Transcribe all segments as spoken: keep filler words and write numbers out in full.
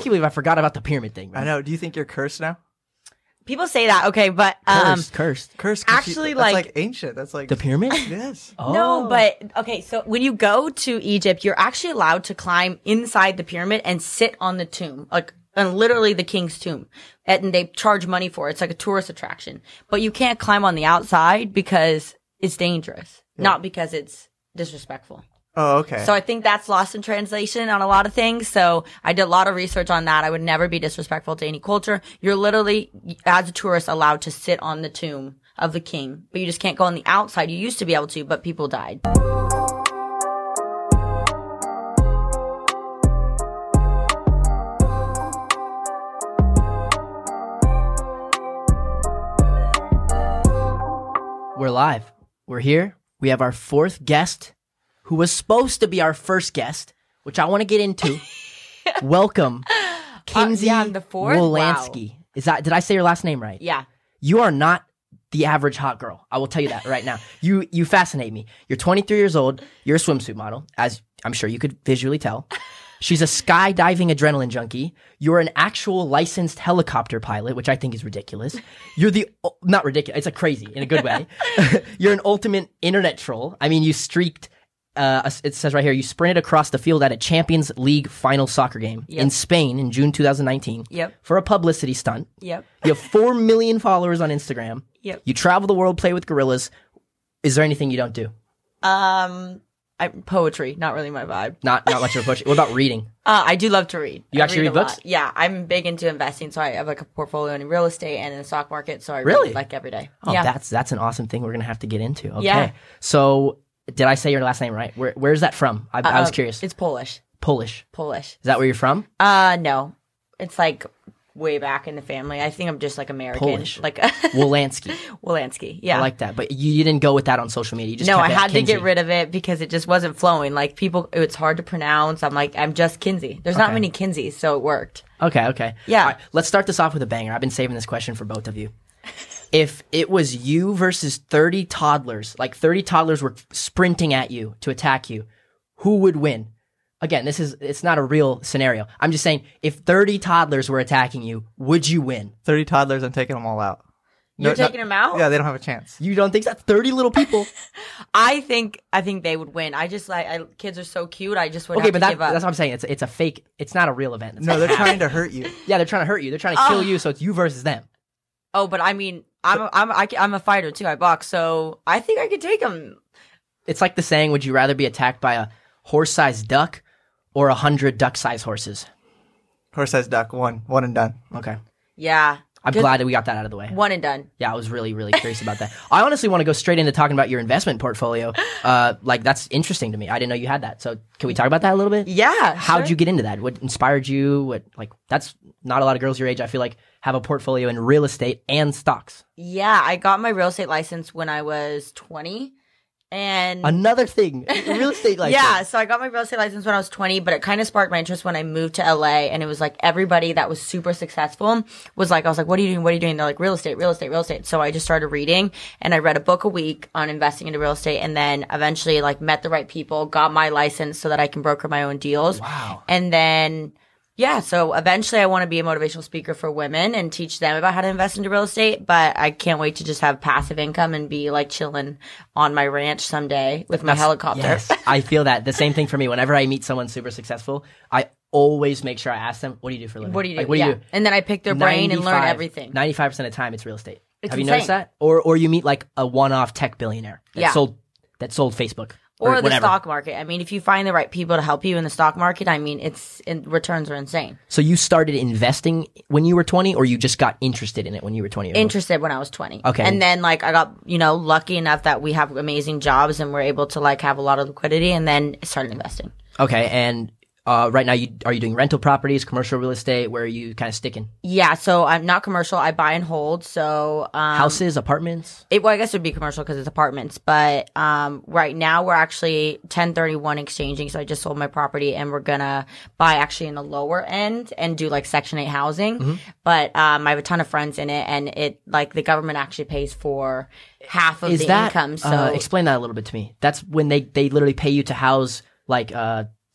can't believe I forgot about the pyramid thing. Man. I know. Do you think you're cursed now? People say that, okay, but um, Cursed, cursed. Cursed. Actually, you, like, that's like ancient. That's like The pyramid? Yes. Oh. no, but okay. So when you go to Egypt, you're actually allowed to climb inside the pyramid and sit on the tomb, like and literally the king's tomb, and they charge money for it. It's like a tourist attraction, but you can't climb on the outside because it's dangerous, yeah. not because it's disrespectful. Oh, okay. So I think that's lost in translation on a lot of things. So I did a lot of research on that. I would never be disrespectful to any culture. You're literally, as a tourist, allowed to sit on the tomb of the king, but you just can't go on the outside. You used to be able to, but people died. We're live. We're here. We have our fourth guest, who was supposed to be our first guest, which I want to get into. Welcome, Kinsey uh, yeah, the fourth? Wolanski. Wow. Is that? Did I say your last name right? Yeah. You are not the average hot girl. I will tell you that right now. You you fascinate me. You're twenty-three years old. You're a swimsuit model, as I'm sure you could visually tell. She's a skydiving adrenaline junkie. You're an actual licensed helicopter pilot, which I think is ridiculous. You're the, not ridiculous, it's like crazy in a good way. You're an ultimate internet troll. I mean, you streaked, uh, it says right here, you sprinted across the field at a Champions League final soccer game yep. in Spain in June twenty nineteen yep. for a publicity stunt. Yep. You have four million followers on Instagram. Yep. You travel the world, play with gorillas. Is there anything you don't do? Um... I, poetry, not really my vibe. Not not much of a poetry. What about reading? Uh, I do love to read. You I actually read, read books? Lot. Yeah, I'm big into investing, so I have like a portfolio in real estate and in the stock market, so I really? read like every day. Oh, yeah. that's that's an awesome thing we're going to have to get into. Okay. Yeah. So, did I say your last name right? Where Where's that from? I, uh, I was curious. It's Polish. Polish. Polish. Is that where you're from? Uh, no. It's like way back in the family. I think I'm just like American. Polish. Like Wolanski. Wolanski. Yeah. I like that. But you, you didn't go with that on social media. You just no, kept I it had to Kinsey. get rid of it because it just wasn't flowing. Like people, it's hard to pronounce. I'm like, I'm just Kinsey. There's Okay. not many Kinseys, so it worked. Okay, okay. Yeah. All right, let's start this off with a banger. I've been saving this question for both of you. If it was you versus thirty toddlers, like thirty toddlers were sprinting at you to attack you, who would win? Again, this is, it's not a real scenario. I'm just saying, if thirty toddlers were attacking you, would you win? thirty toddlers, I'm taking them all out. You're No, taking no- them out? Yeah, they don't have a chance. You don't think that? thirty little people? I think I think they would win. I just like I, kids are so cute. I just would Okay, have but to that, give up. that's what I'm saying. It's, it's a fake, it's not a real event. It's No, not they're happening. trying to hurt you. Yeah, they're trying to hurt you. They're trying to kill you, so it's you versus them. Oh, but I mean, I'm a, I'm a, I, I'm a fighter too. I box, so I think I could take them. It's like the saying, would you rather be attacked by a horse-sized duck or a hundred duck-sized horses? Horse-sized duck, one, one and done. Okay. Yeah, I'm Good- glad that we got that out of the way. one and done. Yeah, I was really, really curious about that. I honestly want to go straight into talking about your investment portfolio. Uh, like, that's interesting to me. I didn't know you had that. So can we talk about that a little bit? Yeah. How'd sure. you get into that? What inspired you? What, like, that's not a lot of girls your age, I feel like, have a portfolio in real estate and stocks. Yeah, I got my real estate license when I was twenty. And Another thing, real estate license. yeah, so I got my real estate license when I was twenty, but it kind of sparked my interest when I moved to L A. And it was like everybody that was super successful was like, I was like, what are you doing? What are you doing? They're like, real estate, real estate, real estate. So I just started reading and I read a book a week on investing into real estate and then eventually like met the right people, got my license so that I can broker my own deals. Wow. And then yeah, so eventually I want to be a motivational speaker for women and teach them about how to invest into real estate, but I can't wait to just have passive income and be like chilling on my ranch someday with my helicopter. Yes, I feel that. The same thing for me. Whenever I meet someone super successful, I always make sure I ask them, what do you do for a living? What do you do? Like, what do yeah. you do? And then I pick their brain and learn everything. ninety-five percent of the time, it's real estate. It's Have you insane. noticed that? Or or you meet like a one-off tech billionaire that Yeah. sold that sold Facebook. Or, Or, the whatever. stock market. I mean, if you find the right people to help you in the stock market, I mean, it's in, returns are insane. So you started investing when you were twenty, or you just got interested in it when you were twenty years old? Interested when I was twenty. Okay. And then like I got, you know, lucky enough that we have amazing jobs and we're able to like have a lot of liquidity and then started investing. Okay, and uh, right now, you are you doing rental properties, commercial real estate? Where are you kind of sticking? Yeah, so I'm not commercial. I buy and hold. So um, Houses, apartments? It, well, I guess it would be commercial because it's apartments. But um, right now we're actually ten thirty-one exchanging. So I just sold my property and we're gonna buy actually in the lower end and do like Section eight housing. Mm-hmm. But um, I have a ton of friends in it, and it like the government actually pays for half of Is the that income. So uh, explain that a little bit to me? That's when they they literally pay you to house like uh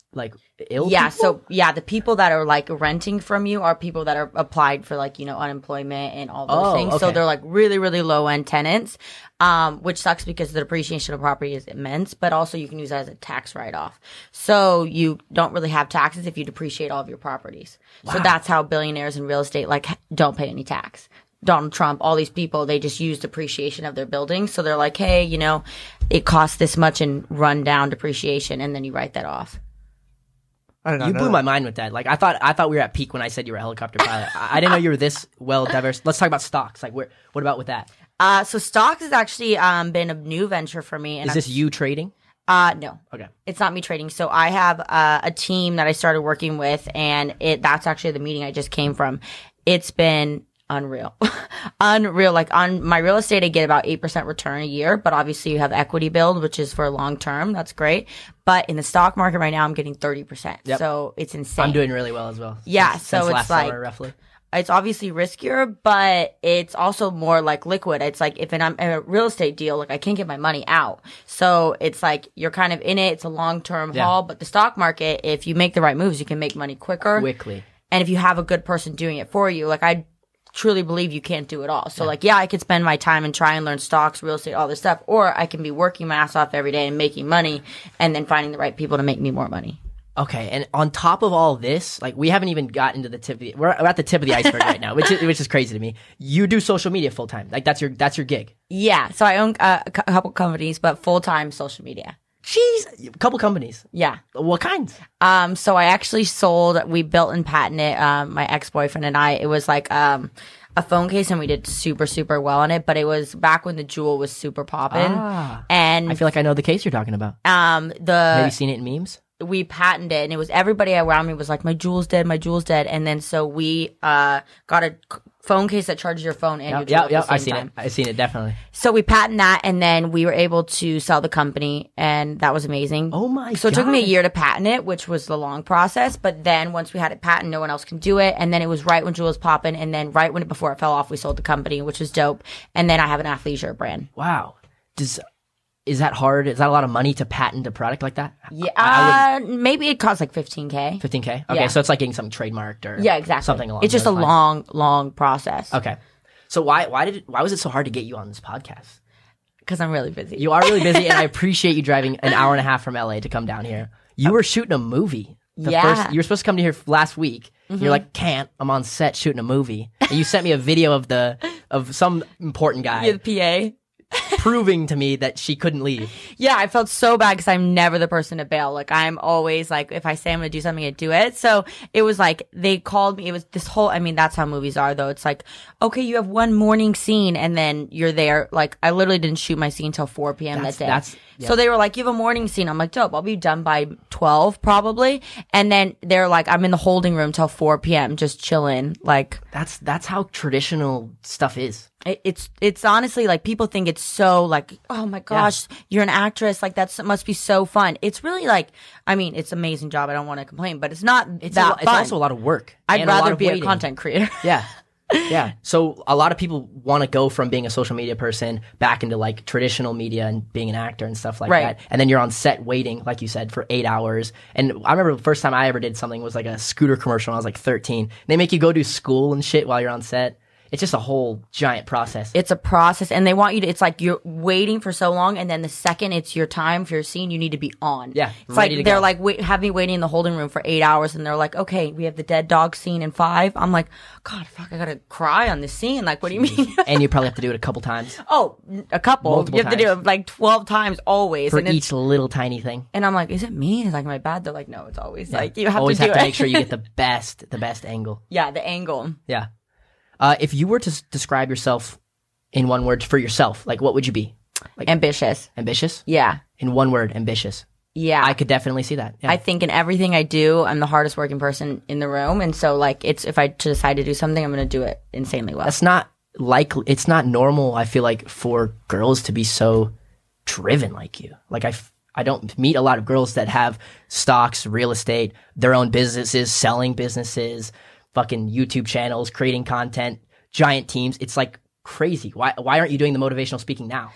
like ill Yeah, people? so yeah, the people that are like renting from you are people that are applied for like, you know, unemployment and all those Oh, things. So okay. they're like really, really low end tenants, um, which sucks because the depreciation of property is immense, but also you can use that as a tax write off. So you don't really have taxes if you depreciate all of your properties. So that's how billionaires in real estate like don't pay any tax. Donald Trump, all these people, they just use depreciation of their buildings. So they're like, hey, you know, it costs this much in rundown depreciation, and then you write that off. I did not You know blew that. my mind with that. Like I thought, I thought we were at peak when I said you were a helicopter pilot. I, I didn't know you were this well diverse. Let's talk about stocks. Like, where, what about with that? Uh, so stocks has actually um, been a new venture for me. And Is I'm- this you trading? Uh, no. Okay. It's not me trading. So I have uh, a team that I started working with, and it that's actually the meeting I just came from. It's been unreal. Unreal. Like on my real estate, I get about eight percent return a year, but obviously you have equity build, which is for long term. That's great. But in the stock market right now, I'm getting thirty percent. Yep. So it's insane. I'm doing really well as well. Yeah, Since- so since it's last like- summer, roughly. It's obviously riskier, but it's also more like liquid. It's like if I'm in a real estate deal, like I can't get my money out. So it's like you're kind of in it. It's a long term Yeah. haul. But the stock market, if you make the right moves, you can make money quicker. Quickly. And if you have a good person doing it for you, like I truly believe you can't do it all. So like, yeah, I could spend my time and try and learn stocks, real estate, all this stuff, or I can be working my ass off every day and making money and then finding the right people to make me more money. Okay, and on top of all this, like we haven't even gotten to the tip of the, we're, we're at the tip of the iceberg right now, which is which is crazy to me. You do social media full time, like that's your that's your gig. Yeah. So I own uh, a cou- couple companies, but full time social media. Jeez, a couple companies. Yeah. What kinds? Um, so I actually sold, we built and patented, um, my ex-boyfriend and I, it was like, um, a phone case and we did super, super well on it, but it was back when the Jewel was super poppin'. Ah. And, I feel like I know the case you're talking about. um, Maybe the, seen it in memes. we patented it and it was everybody around me was like, my Jewel's dead, my Jewel's dead. And then so we, uh, got a c- phone case that charges your phone and your Yeah, Jewel yeah, at yeah. the I've same seen time. it. I've seen it definitely. So we patented that and then we were able to sell the company and that was amazing. Oh my So it took me a God. year to patent it, which was the long process. But then once we had it patented, no one else can do it. And then it was right when Jewel was popping. And then right when it, before it fell off, we sold the company, which was dope. And then I have an athleisure brand. Wow. Does is that hard? Is that a lot of money to patent a product like that? Yeah, I, I uh, maybe it costs like fifteen K. would, fifteen K. Okay, yeah. so it's like getting something trademarked or Yeah, exactly. something along. It's just a those lines. long, long process. Okay. So why why did it, why was it so hard to get you on this podcast? Because I'm really busy. You are really busy, and I appreciate you driving an hour and a half from L A to come down here. You were shooting a movie. The Yeah. First, you were supposed to come to here last week. You're like, can't. I'm on set shooting a movie, and you sent me a video of the of some important guy You're the P A. proving to me that she couldn't leave. Yeah, I felt so bad because I'm never the person to bail. Like, I'm always like, if I say I'm going to do something, I do it. So it was like, they called me. It was this whole, I mean, that's how movies are, though. It's like, okay, you have one morning scene and then you're there. Like, I literally didn't shoot my scene till four p.m. That's- that day. that's- yeah. So they were like, you have a morning scene. I'm like, dope. I'll be done by twelve probably. And then they're like, I'm in the holding room till four p.m. just chilling. Like, That's that's how traditional stuff is. it, it's it's honestly like people think it's so like, oh my gosh, you're an actress, like that's must be so fun. It's really like, I mean, it's an amazing job. I don't want to complain, but it's not It's, a, that lo- it's fun. also a lot of work. I'd and a lot rather of be a waiting. content creator. Yeah. Yeah. So a lot of people want to go from being a social media person back into like traditional media and being an actor and stuff like Right. that. And then you're on set waiting, like you said, for eight hours. And I remember the first time I ever did something was like a scooter commercial when I was like thirteen. They make you go do school and shit while you're on set. It's just a whole giant process. It's a process, and they want you to. It's like you're waiting for so long, and then the second it's your time for your scene, you need to be on. Yeah, it's ready to like they're go. like wait, have me waiting in the holding room for eight hours, and they're like, okay, we have the dead dog scene in five. I'm like, God, fuck, I gotta cry on this scene. Like, what do you mean? And you probably have to do it a couple times Oh, a couple. Multiple you have to do times. it like twelve times always, for and it's, each little tiny thing. and I'm like, is it me? Is like, am I bad? They're like, no, it's always like you have Always to do have to it. make sure you get the best, the best angle. yeah, the angle. Yeah. Uh, if you were to s- describe yourself in one word for yourself, like what would you be? Ambitious. Ambitious? Yeah, In one word, ambitious. yeah. I could definitely see that. Yeah. I think in everything I do, I'm the hardest working person in the room, and so like it's if I decide to do something, I'm gonna do it insanely well. That's not like it's not normal. I feel like for girls to be so driven like you. Like I, f- I don't meet a lot of girls that have stocks, real estate, their own businesses, selling businesses, fucking YouTube channels, creating content, giant teams. It's like crazy. Why why aren't you doing the motivational speaking now?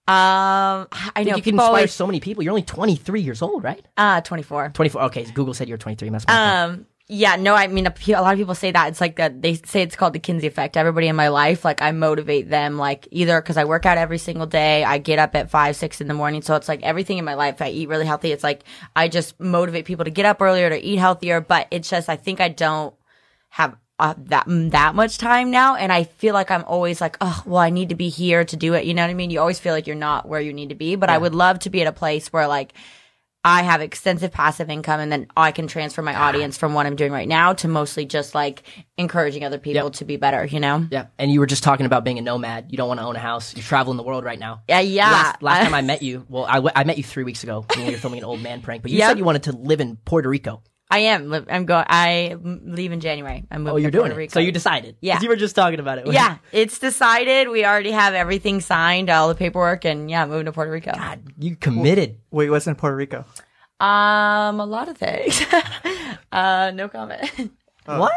Um, I know You can people inspire always, so many people. You're only twenty-three years old, right? uh, twenty-four. twenty-four. Okay, Google said you're twenty-three. Must be my phone. Um, yeah, no, I mean, a, pe- a lot of people say that. It's like that. They say it's called the Kinsey effect. Everybody in my life, like, I motivate them, like, either because I work out every single day, I get up at five, six in the morning. So it's like everything in my life, I eat really healthy. It's like, I just motivate people to get up earlier, to eat healthier. But it's just, I think I don't have uh, that, that much time now. And I feel like I'm always like, oh, well, I need to be here to do it. You know what I mean? You always feel like you're not where you need to be. But I would love to be at a place where, like, I have extensive passive income, and then I can transfer my audience from what I'm doing right now to mostly just like encouraging other people Yep. to be better, you know? Yeah, and you were just talking about being a nomad. You don't want to own a house. You're traveling the world right now. Yeah, yeah. Last, last time I met you, well, I, w- I met you three weeks ago when you were filming an old man prank, but you Yep. said you wanted to live in Puerto Rico. I am. li- I'm going. I leave in January. I'm moving Oh, you're to doing Puerto it. Rico. So you decided. Yeah. 'Cause you were just talking about it. Yeah, it's decided. We already have everything signed, all the paperwork, and yeah, moving to Puerto Rico. God, you committed. Wait, what's in Puerto Rico? Um, a lot of things. uh, no comment. What?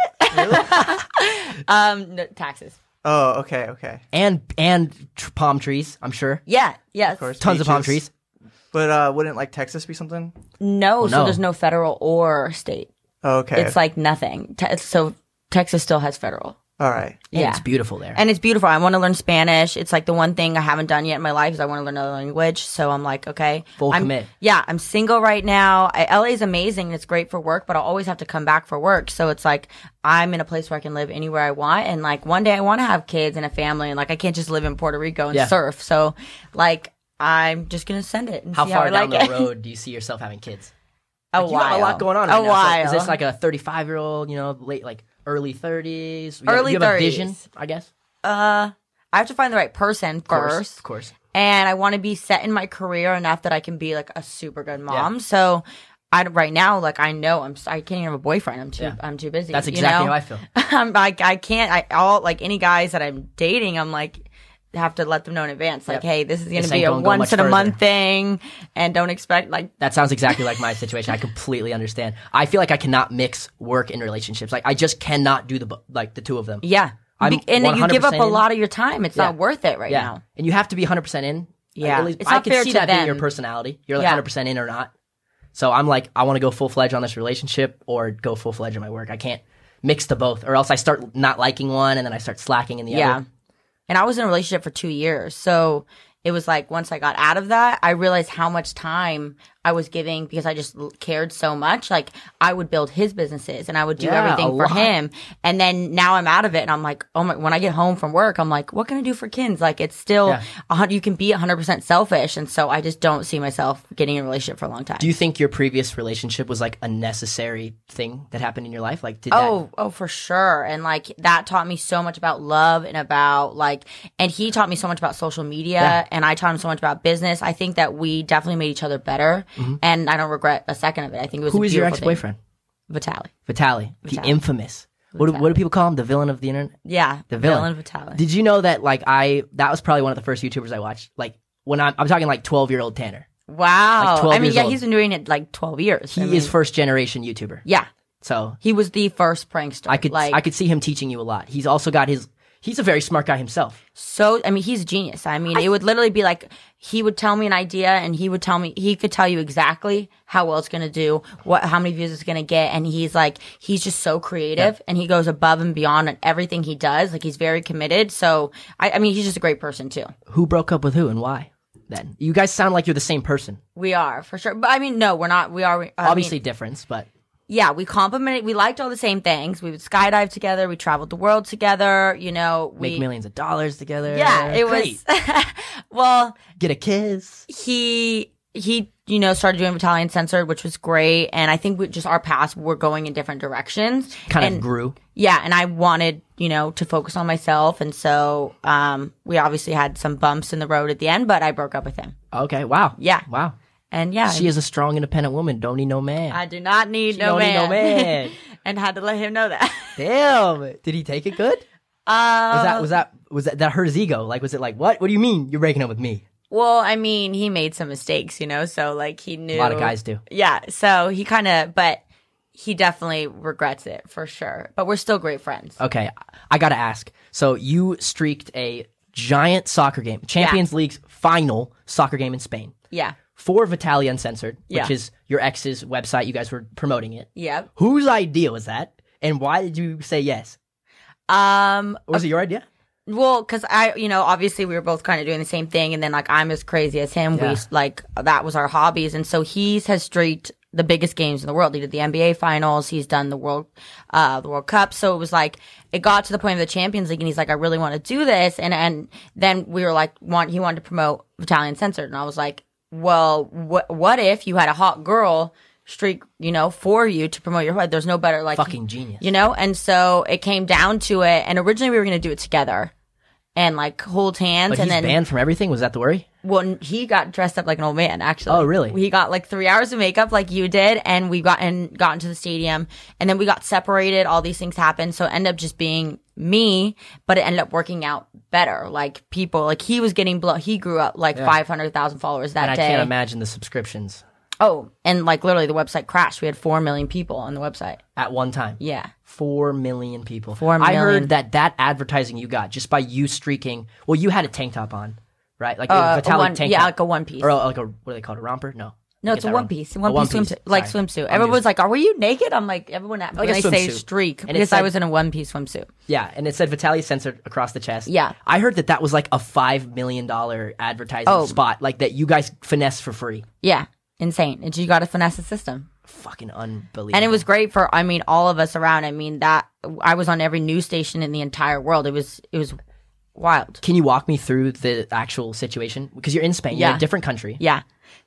um, no, taxes. Oh, okay, okay. and and tr- palm trees, I'm sure. Yeah. Yes. Of course. Tons of palm Beaches. trees. But uh, wouldn't like Texas be something? No, so no. there's no federal or state. Oh, okay. It's like nothing. Te- so Texas still has federal. All right. And Yeah. it's beautiful there. And it's beautiful. I want to learn Spanish. It's like the one thing I haven't done yet in my life is I want to learn another language. So I'm like, okay. Full I'm, commit. Yeah, I'm single right now. I, L A is amazing and it's great for work, but I'll always have to come back for work. So it's like I'm in a place where I can live anywhere I want. And like one day I want to have kids and a family. And like I can't just live in Puerto Rico and Yeah. surf. So like I'm just going to send it and How see far how I down like the it. road do you see yourself having kids? A Like, you while. have a lot going on A right now. So while. is this like a thirty-five year old, you know, late like early thirties? You have- Early you have a thirties. vision, I guess. Uh, I have to find the right person Of course, first. of course. And I want to be set in my career enough that I can be like a super good mom. Yeah. So I right now, like I know I'm, I can't even have a boyfriend. I'm too, Yeah. I'm too busy. That's you exactly know? how I feel. I'm like, I can't, I all like any guys that I'm dating, I'm like, have to let them know in advance, like, Yep. hey, this is going This to be ain't a gonna go once much in a month further. thing, and don't expect like. That sounds exactly like my situation. I completely understand. I feel like I cannot mix work and relationships. Like I just cannot do the bu- like the two of them. Yeah, I'm Be- and then you give up a one hundred percent in. lot of your time. It's Yeah. not worth it right Yeah, now. and you have to be one hundred percent in. Like, Yeah. at least- It's I not can fair see to that being your them. personality. You're like Yeah. one hundred percent in or not. So I'm like, I want to go full fledged on this relationship or go full fledged in my work. I can't mix the both, or else I start not liking one and then I start slacking in the Yeah. other. And I was in a relationship for two years. So it was like once I got out of that, I realized how much time I was giving because I just l- cared so much. Like I would build his businesses and I would do Yeah, everything a for lot. him. And then now I'm out of it and I'm like, oh my, when I get home from work, I'm like, what can I do for kids? Like it's still, Yeah. a hun- you can be one hundred percent selfish. And so I just don't see myself getting in a relationship for a long time. Do you think your previous relationship was like a necessary thing that happened in your life? Like, did Oh, oh, for sure. And like that taught me so much about love and about like, and he taught me so much about social media Yeah. and I taught him so much about business. I think that we definitely made each other better. And I don't regret a second of it. I think it was that, who a is your beautiful thing. ex-boyfriend? Vitali. Vitali, the Vitali. infamous. What do, what do people call him? The villain of the internet? Yeah. The villain. Vitali. Did you know that like I that was probably one of the first YouTubers I watched? Like when I'm I'm talking like twelve year old Tanner. wow. like twelve I mean, years yeah, old. he's been doing it like twelve years. He I mean, is first generation YouTuber. yeah. So He was the first prankster. I could like, I could see him teaching you a lot. He's also got his he's a very smart guy himself. so I mean he's a genius. I mean it would literally be like he would tell me an idea and he would tell me he could tell you exactly how well it's gonna do, what how many views it's gonna get, and he's like he's just so creative and he goes above and beyond on everything he does. Like he's very committed. So I, I mean he's just a great person too. Who broke up with who and why? Then you guys sound like you're the same person. We are for sure. But I mean no, we're not we are I Obviously mean, difference, but yeah, we complimented we liked all the same things. We would skydive together, we traveled the world together, you know, we make millions of dollars together. yeah, it Great. was well Get a kiss. he he you know started doing Italian censored, which was great, and I think we just our paths were going in different directions. Kind and, of grew. yeah, and I wanted you know to focus on myself, and so um we obviously had some bumps in the road at the end, but I broke up with him. Okay, wow. Yeah. Wow. And yeah, She is a strong, independent woman. Don't need no man. I do not need She no don't need man, no man. and had to let him know that. Damn. Did he take it good? Uh, Was that was that was that that hurt his ego? Like was it like what? What do you mean you're breaking up with me? well, I mean, he made some mistakes, you know, so like he knew A lot of guys do. Yeah, so he kind of, but he definitely regrets it for sure. But we're still great friends. Okay, I gotta ask. So you streaked a giant soccer game, Champions League's final soccer game in Spain. Yeah. For Vitaly Uncensored, which Yeah. is your ex's website. You guys were promoting it. Yep. Whose idea was that? And why did you say yes? Um, Or was it your idea? Well, because I, you know, obviously we were both kind of doing the same thing, and then like I'm as crazy as him. Yeah. We like that was our hobbies, and so he's has streaked the biggest games in the world. He did the N B A finals. He's done the world, uh, the World Cup. So it was like it got to the point of the Champions League, and he's like, I really want to do this, and and then we were like, want he wanted to promote Vitaly Uncensored, and I was like, well, what what if you had a hot girl streak, you know, for you to promote your hood? There's no better like Fucking genius. you know. And so it came down to it, and originally we were going to do it together. And like hold hands, But and he's then banned from everything? Was that the worry? well, he got dressed up like an old man. Actually, Oh, really? He got like three hours of makeup, like you did, and we got and got into the stadium, and then we got separated. All these things happened, so it ended up just being me, but it ended up working out better. Like people, like he was getting blown. He grew up like five hundred thousand followers that And I day. can't imagine the subscriptions Oh, and like literally, the website crashed. We had four million people on the website. at one time. Yeah. Four million people. Four I million. heard that that advertising you got just by you streaking. Well, you had a tank top on, right? Like Uh, a a Vitaly one- tank yeah, top. like a one piece. Or like a, what do they call it, a romper? No. No, I it's get a that one wrong. piece, A one piece one-piece. swimsuit, like Sorry. swimsuit. I'm Everyone was just- like, "Are we naked?" I'm like, everyone. When Like a they say swimsuit. streak, And it because I said- was in a one piece swimsuit. Yeah, and it said Vitaly Censored across the chest. Yeah. I heard that that was like a five million dollars advertising Oh. spot, like that you guys finessed for free. Yeah, insane. And you got to finesse the system. Fucking unbelievable. And it was great for, I mean, all of us around. I mean, that I was on every news station in the entire world. It was, it was wild. Can you walk me through the actual situation? Because you're in Spain, you're in Yeah. a different country. Yeah.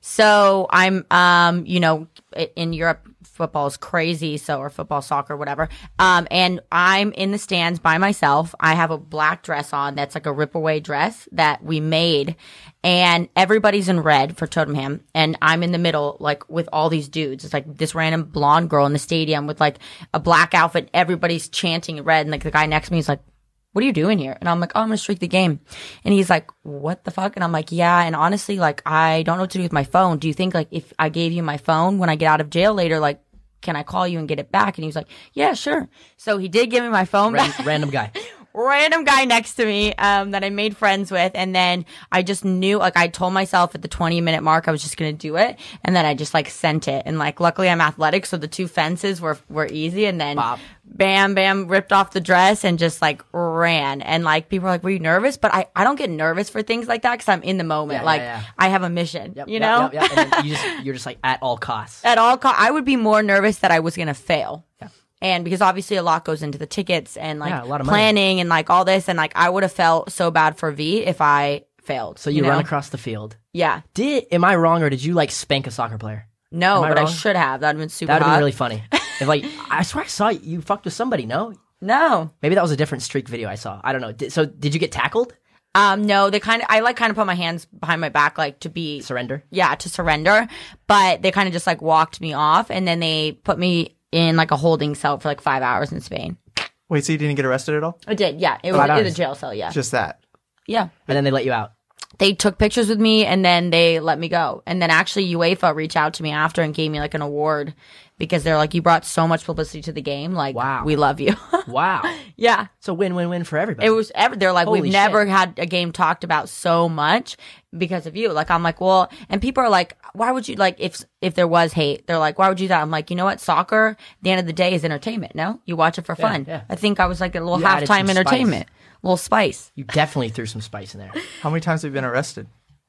So I'm, um, you know, i- in Europe, football is crazy. So, or football, soccer, whatever. Um, and I'm in the stands by myself. I have a black dress on that's like a rip away dress that we made. And everybody's in red for Tottenham. And I'm in the middle, like with all these dudes. It's like this random blonde girl in the stadium with like a black outfit. Everybody's chanting in red. And like the guy next to me is like, what are you doing here? And I'm like, oh, I'm going to streak the game. And he's like, what the fuck? And I'm like, yeah. And honestly, like, I don't know what to do with my phone. Do you think like if I gave you my phone when I get out of jail later, like, can I call you and get it back? And he was like, yeah, sure. So he did give me my phone Ran- back. random guy. Random guy next to me um, that I made friends with. And then I just knew, like, I told myself at the twenty minute mark I was just going to do it. And then I just, like, sent it. And, like, luckily I'm athletic, so the two fences were, were easy. And then Bop. bam, bam, ripped off the dress and just, like, ran. And, like, people were like, were you nervous? But I, I don't get nervous for things like that because I'm in the moment. Yeah, like, yeah, yeah. I have a mission, Yep, you yep, know? Yep, yep. And then you just, you're just like at all costs. At all costs, I would be more nervous that I was going to fail. Yeah. And because obviously a lot goes into the tickets and like Yeah, a lot of money. planning and like all this. And like I would have felt so bad for V if I failed. So you, know? run across the field. Yeah. Did am I wrong or did you like spank a soccer player? No, Am I but I wrong? should have. That'd been super That would have hot. been really funny. If like I swear I saw you, you fucked with somebody. No, No. maybe that was a different streak video I saw. I don't know. Did, so did you get tackled? Um, no, they kind of, I like kind of put my hands behind my back, like to be, Surrender. yeah, to surrender. But they kind of just like walked me off and then they put me in like a holding cell for like five hours in Spain. Wait, so you didn't get arrested at all? I did. Yeah. It was Five in a hours. jail cell. Yeah. Just that. Yeah. And then they let you out. They took pictures with me and then they let me go. And then actually UEFA reached out to me after and gave me like an award because they're like, you brought so much publicity to the game. Like, Wow. we love you. Wow. Yeah. It's a win-win-win for everybody. It was ever, they're like, Holy we've never shit. had a game talked about so much because of you. Like, I'm like, well, and people are like, why would you, like, if, if there was hate, they're like, why would you do that? I'm like, you know what? Soccer, at the end of the day is entertainment. No, you watch it for Yeah, fun. yeah. I think I was like a little You added halftime some spice. entertainment, a little spice. You definitely threw some spice in there. How many times have you been arrested?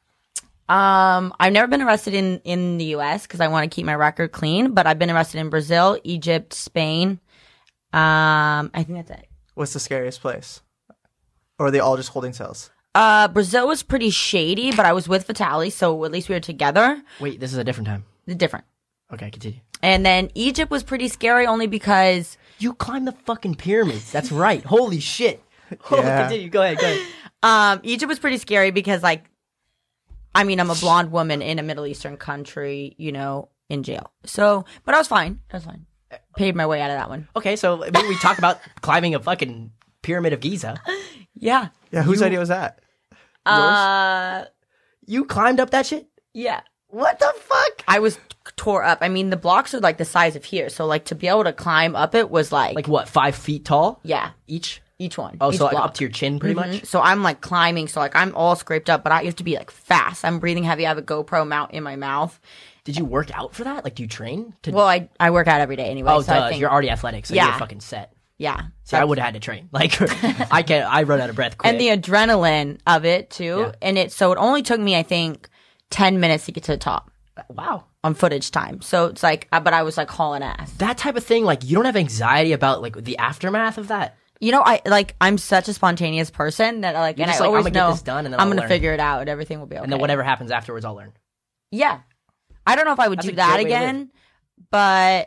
Um, I've never been arrested in, in the U S because I want to keep my record clean, but I've been arrested in Brazil, Egypt, Spain. Um, I think that's it. What's the scariest place? Or are they all just holding cells? Uh, Brazil was pretty shady, but I was with Vitaly, so at least we were together. Wait, this is a different time. Different. Okay, continue. And then Egypt was pretty scary only because You climbed the fucking pyramids. That's right. Holy shit. Oh, Yeah. continue. Go ahead. Go ahead. um Egypt was pretty scary because like I mean I'm a blonde woman in a Middle Eastern country, you know, in jail. So, but I was fine. I was fine. Paid my way out of that one. Okay, so maybe we talk about climbing a fucking pyramid of Giza. Yeah. Yeah, whose You- idea was that? Uh You climbed up that shit? yeah. What the fuck? I was tore up. I mean, the blocks are like the size of here. So like to be able to climb up it was like, Like what? Five feet tall yeah. each? each one. Oh, each so like block. up to your chin, pretty Mhm. much. So I'm like climbing. So like I'm all scraped up, but I have to be like fast. I'm breathing heavy. I have a GoPro mount in my mouth. Did you work out for that? Like, do you train? To... Well, I I work out every day anyway. oh, so duh, I think, you're already athletic, so Yeah. you're fucking set. yeah. See, I would have had to train. Like, I can't. I run out of breath quick. And the adrenaline of it too. Yeah. And it so it only took me I think ten minutes to get to the top wow. on footage time. So it's like, uh, but I was like hauling ass. That type of thing, like, you don't have anxiety about like the aftermath of that. You know, I like I'm such a spontaneous person that like, You're and I just like, always I'm gonna know get this done, and then I'm I'll gonna learn. figure it out, and everything will be okay. And then whatever happens afterwards, I'll learn. Yeah, I don't know if I would That's do a that great way to live. again, but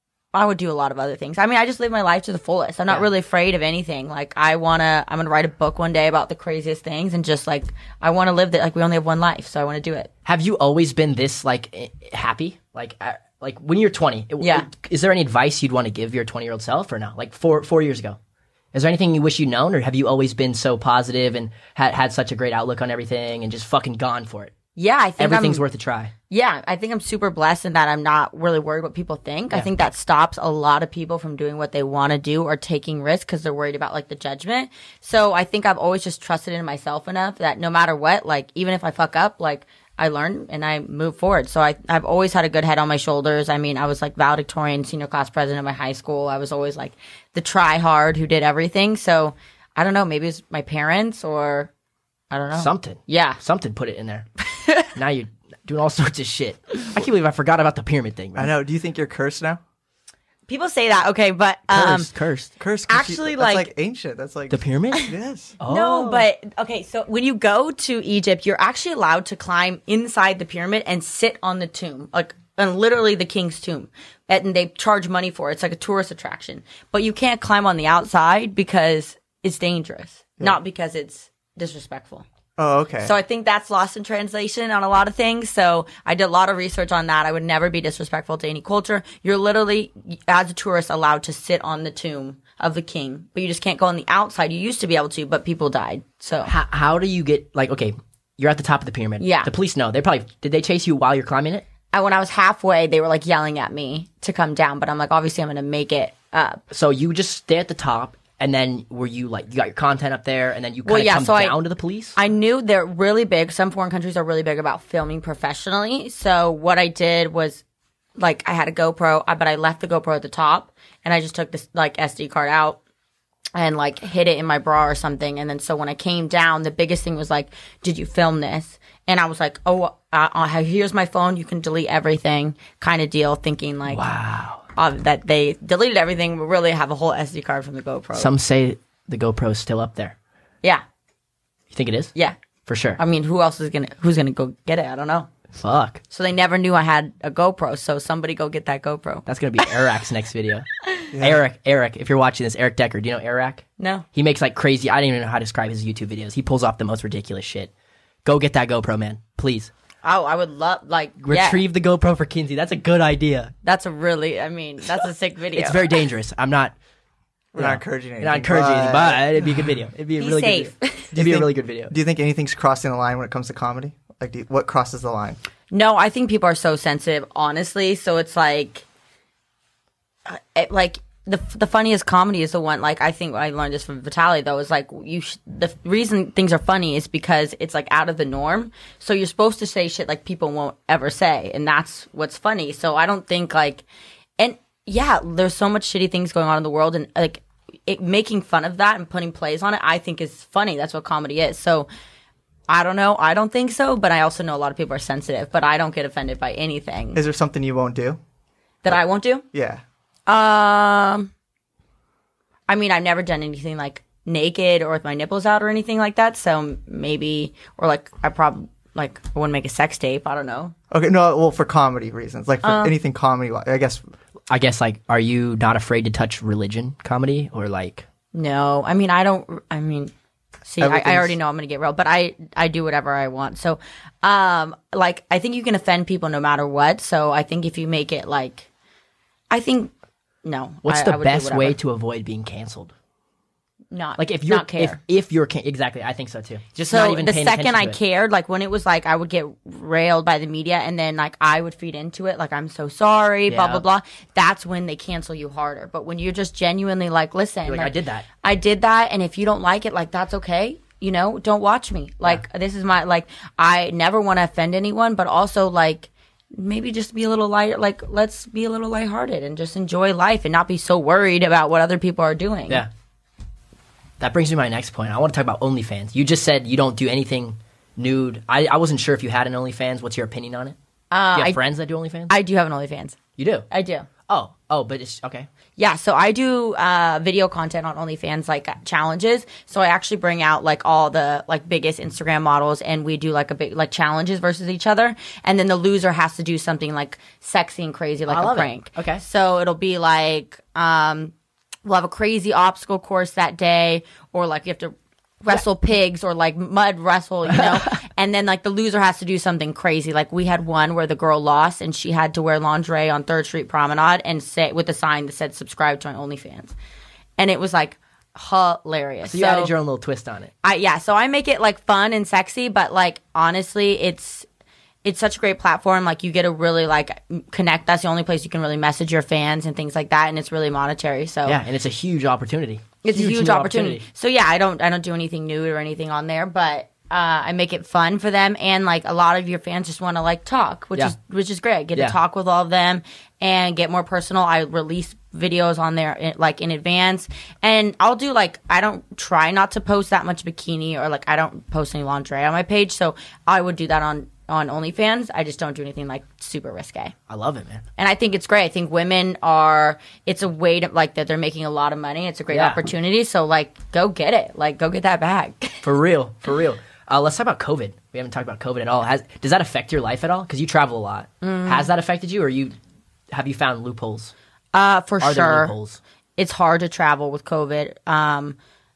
I would do a lot of other things. I mean, I just live my life to the fullest. I'm not Yeah. really afraid of anything. Like, I wanna, I'm gonna write a book one day about the craziest things, and just like, I want to live that. Like, we only have one life, so I want to do it. Have you always been this like eh, happy? Like, uh, like when you're twenty, it- Yeah. it- is there any advice you'd want to give your twenty year old self, or no? Like four four years ago, is there anything you wish you'd known, or have you always been so positive and had had such a great outlook on everything and just fucking gone for it? Yeah, I think Everything's I'm, worth a try. Yeah, I think I'm super blessed in that I'm not really worried what people think. I think that stops a lot of people from doing what they want to do or taking risks because they're worried about like the judgment. So I think I've always just trusted in myself enough that no matter what, like even if I fuck up, like I learn and I move forward. So I, I've always had a good head on my shoulders. I mean, I was like valedictorian, senior class president of my high school. I was always like the try hard who did everything. So I don't know, maybe it's my parents or I don't know. Something. Yeah. Something put it in there. Now you're doing all sorts of shit. I can't believe I forgot about the pyramid thing, man. I know. Do you think you're cursed now? People say that, okay, but um, Cursed. Cursed. Cursed. 'cause Actually, you, like- that's like ancient. That's like The pyramid? Yes. Oh. No, but okay, so when you go to Egypt, you're actually allowed to climb inside the pyramid and sit on the tomb, like and literally the king's tomb. And they charge money for it. It's like a tourist attraction. But you can't climb on the outside because it's dangerous, not because it's disrespectful. Oh, okay. So I think that's lost in translation on a lot of things. So I did a lot of research on that. I would never be disrespectful to any culture. You're literally, as a tourist, allowed to sit on the tomb of the king, but you just can't go on the outside. You used to be able to, but people died. So How, how do you get, like, okay, you're at the top of the pyramid. Yeah. The police know. They probably, did they chase you while you're climbing it? I, when I was halfway, they were like yelling at me to come down, but I'm like, obviously I'm going to make it up. So you just stay at the top, and then were you like, you got your content up there, and then you kind of Well, yeah, come so I- down to the police? I knew they're really big. Some foreign countries are really big about filming professionally. So what I did was, like, I had a GoPro, uh, but I left the GoPro at the top, and I just took this like S D card out and like hid it in my bra or something. And then so when I came down, the biggest thing was like, "Did you film this?" And I was like, "Oh, uh, uh, here's my phone. You can delete everything," kind of deal. Thinking like, wow. uh, that they deleted everything, but really have a whole S D card from the GoPro. Some say the GoPro's still up there. yeah, You think it is? yeah. For sure. I mean, who else is gonna who's gonna go get it? I don't know. Fuck. So they never knew I had a GoPro. So somebody go get that GoPro. That's going to be Eric's next video. Eric, Eric, if you're watching this, Eric Decker, do you know Eric? No. He makes like crazy, I don't even know how to describe his YouTube videos. He pulls off the most ridiculous shit. Go get that GoPro, man. Please. Oh, I would love like Retrieve Yeah, the GoPro for Kinsey. That's a good idea. that's a really. I mean, that's a sick video. It's very dangerous. I'm not. We're not encouraging anything. Not encouraging anything, but- but it'd be a good video. It'd be a Be really safe. good. It'd be a think- really good video. Do you think anything's crossing the line when it comes to comedy? Like, do you, what crosses the line? No, I think people are so sensitive, honestly. So it's like, uh, it, like the the funniest comedy is the one. Like I think I learned this from Vitaly though. Is like you sh- the reason things are funny is because it's like out of the norm. So you're supposed to say shit like people won't ever say, and that's what's funny. So I don't think like, and yeah, there's so much shitty things going on in the world, and like it, making fun of that and putting plays on it, I think is funny. That's what comedy is. So. I don't know. I don't think so, but I also know a lot of people are sensitive, but I don't get offended by anything Is there something you won't do? that I won't do. Yeah. Um, I mean, I've never done anything like naked or with my nipples out or anything like that. So maybe, or like I probably like I wouldn't make a sex tape. I don't know. Okay. No. Well, for comedy reasons, like for Um, anything comedy, I guess. I guess, like, are you not afraid to touch religion comedy? Or, like, No, I mean, I don't. I mean, see, I, I Everything's- already know I'm gonna get real, but I I do whatever I want. So, um, like I think you can offend people no matter what. So I think if you make it like, I think no. what's I- the I would do best way whatever. to avoid being canceled? not Like if you're not care. if if you're ca- exactly, I think so too. Just So not even the paying second I attention to it. cared, like when it was like I would get railed by the media, and then like I would feed into it, like I'm so sorry, blah Yeah. blah blah. That's when they cancel you harder. But when you're just genuinely like, listen, You're like, I did that. I did that, and if you don't like it, like that's okay. You know, don't watch me. Like this is my like. I never want to offend anyone, but also like maybe just be a little light. Like let's be a little lighthearted and just enjoy life and not be so worried about what other people are doing. Yeah. That brings me to my next point. I want to talk about OnlyFans. You just said you don't do anything nude. I, I wasn't sure if you had an OnlyFans. What's your opinion on it? Uh, do you have I, friends that do OnlyFans? I do have an OnlyFans. you do? I do. Oh, oh, but it's okay. Yeah, so I do uh, video content on OnlyFans, like uh, challenges. So I actually bring out like all the like biggest Instagram models, and we do like a big like challenges versus each other. And then the loser has to do something like sexy and crazy, like I a love it. prank. Okay. So it'll be like um, we'll have a crazy obstacle course that day, or like you have to wrestle pigs or like mud wrestle, you know. And then like the loser has to do something crazy. Like we had one where the girl lost and she had to wear lingerie on Third Street Promenade and say with a sign that said subscribe to my OnlyFans. And it was like hilarious. So you added your own little twist on it. I yeah, so I make it like fun and sexy, but like honestly, it's it's such a great platform. Like you get to really like connect. That's the only place you can really message your fans and things like that, and it's really monetary. So Yeah, and it's a huge opportunity. it's a huge new opportunity. So yeah, I don't I don't do anything nude or anything on there, but uh, I make it fun for them, and like a lot of your fans just want to like talk, which Yeah. is which is great. I get Yeah. to talk with all of them and get more personal. I release videos on there in, like in advance, and I'll do like I don't try not to post that much bikini or like I don't post any lingerie on my page, so I would do that on on OnlyFans. I just don't do anything like super risque. I love it, man. And I think it's great. I think women are, it's a way to, like, that they're making a lot of money. It's a great Yeah. opportunity. So, like, go get it. Like, go get that bag. For real, for real. Uh, let's talk about COVID. We haven't talked about COVID at all. Has does that affect your life at all? Because you travel a lot. Mm. Has that affected you, or you have you found loopholes? Uh, for Are there sure. loopholes? It's hard to travel with COVID. Um,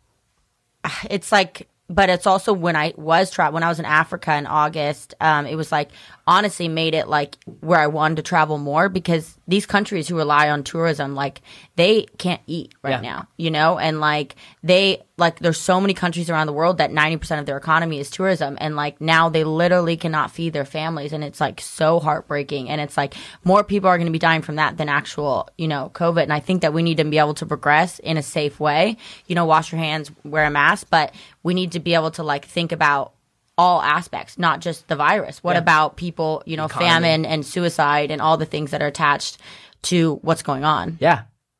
it's like, but it's also when I was tra- when I was in Africa in August, um, it was like honestly made it like where I wanted to travel more, because these countries who rely on tourism, like they can't eat right Yeah. now, you know, and like they like there's so many countries around the world that ninety percent of their economy is tourism, and like now they literally cannot feed their families, and it's like so heartbreaking, and it's like more people are going to be dying from that than actual, you know, COVID. And I think that we need to be able to progress in a safe way, you know, wash your hands, wear a mask, but we need to be able to like think about all aspects, not just the virus. What Yeah. about people, you know, Economy. famine and suicide and all the things that are attached to what's going on. Yeah.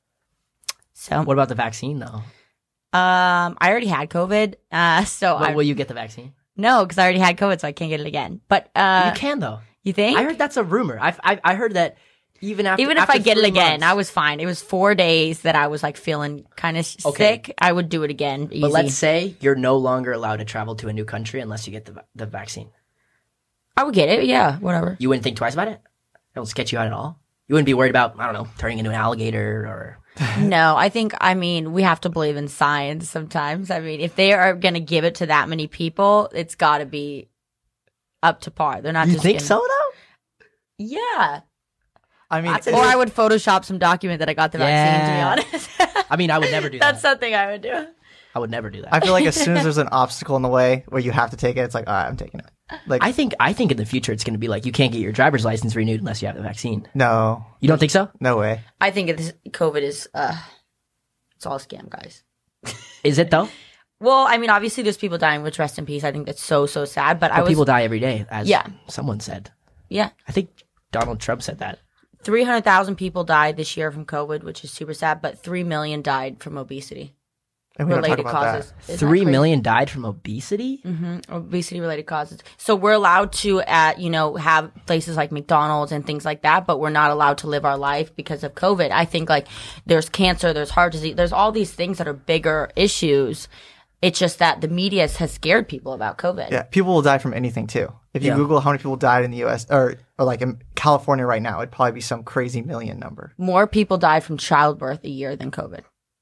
So, What about the vaccine, though? um, I already had COVID, uh, so But I will you get the vaccine? no, because I already had COVID, so I can't get it again. But uh, you can, though. you think? I heard that's a rumor. I I, I heard that even after Even if after I get it three again, months- I was fine. It was four days that I was like feeling kind of Okay. sick. I would do it again. Easy. But let's say you're no longer allowed to travel to a new country unless you get the va- the vaccine. I would get it. Yeah, whatever. You wouldn't think twice about it? It don't sketch you out at all? You wouldn't be worried about, I don't know, turning into an alligator or... No, I think, I mean, we have to believe in science sometimes. I mean, if they are going to give it to that many people, it's got to be up to par. They're not You just think gonna- so, though? Yeah. I mean, That's is Or it- I would Photoshop some document that I got the Yeah. vaccine, to be honest. I mean, I would never do That's that. something I would do. I would never do that. I feel like as soon as there's an obstacle in the way where you have to take it, it's like, all right, I'm taking it. Like, I think I think in the future it's going to be like you can't get your driver's license renewed unless you have the vaccine. no, You don't think so? no way. I think this COVID is, uh, it's all a scam, guys. Is it though? Well, I mean, obviously there's people dying, which rest in peace. I think that's so, so sad. But I But was, people die every day, as Yeah. someone said. yeah. I think Donald Trump said that. three hundred thousand people died this year from COVID, which is super sad, but three million died from obesity And we don't talk related about causes. that. Isn't that Three crazy? million died from obesity? Obesity related causes. So we're allowed to, at, you know, have places like McDonald's and things like that, but we're not allowed to live our life because of COVID. I think like there's cancer, there's heart disease, there's all these things that are bigger issues. It's just that the media has scared people about COVID. Yeah, people will die from anything too. If you Yeah. Google how many people died in the U S or or like in California right now, it'd probably be some crazy million number. More people died from childbirth a year than COVID.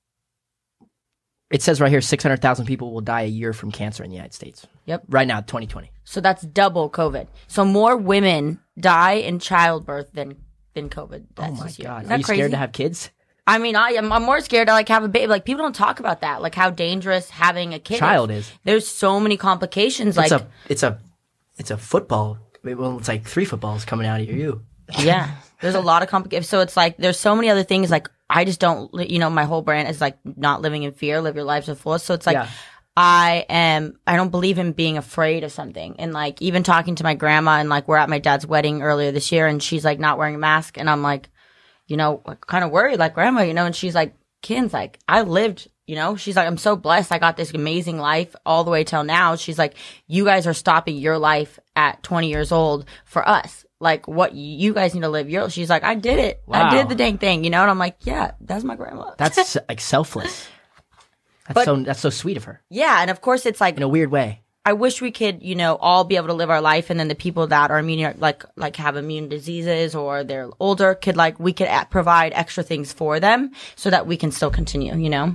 It says right here six hundred thousand people will die a year from cancer in the United States. Yep. Right now, twenty twenty. So that's double COVID. So more women die in childbirth than than COVID. Oh That's my this year. God. Isn't Are that you crazy? scared to have kids? I mean, I am. I'm more scared to like have a baby. Like people don't talk about that. Like how dangerous having a kid Child is. There's so many complications. It's like a it's a it's a football. Well, it's like three footballs coming out of you. yeah, there's a lot of complications. So it's like there's so many other things. Like I just don't. li- You know, my whole brand is like not living in fear. Live your life to the fullest. So it's like. Yeah. I am, I don't believe in being afraid of something. And like, even talking to my grandma and like, we're at my dad's wedding earlier this year and she's like not wearing a mask. And I'm like, you know, kind of worried, like, grandma, you know, and she's like, Kins, like, I lived, you know, she's like, I'm so blessed. I got this amazing life all the way till now. She's like, you guys are stopping your life at twenty years old for us. Like, what you guys need to live your, she's like, I did it. Wow. I did the dang thing, you know? And I'm like, yeah, that's my grandma. That's like selfless. That's But- so that's so sweet of her yeah. And of course, it's like, in a weird way. I wish we could, you know, all be able to live our life, and then the people that are immune, like, like have immune diseases or they're older, could like we could a- provide extra things for them so that we can still continue, you know.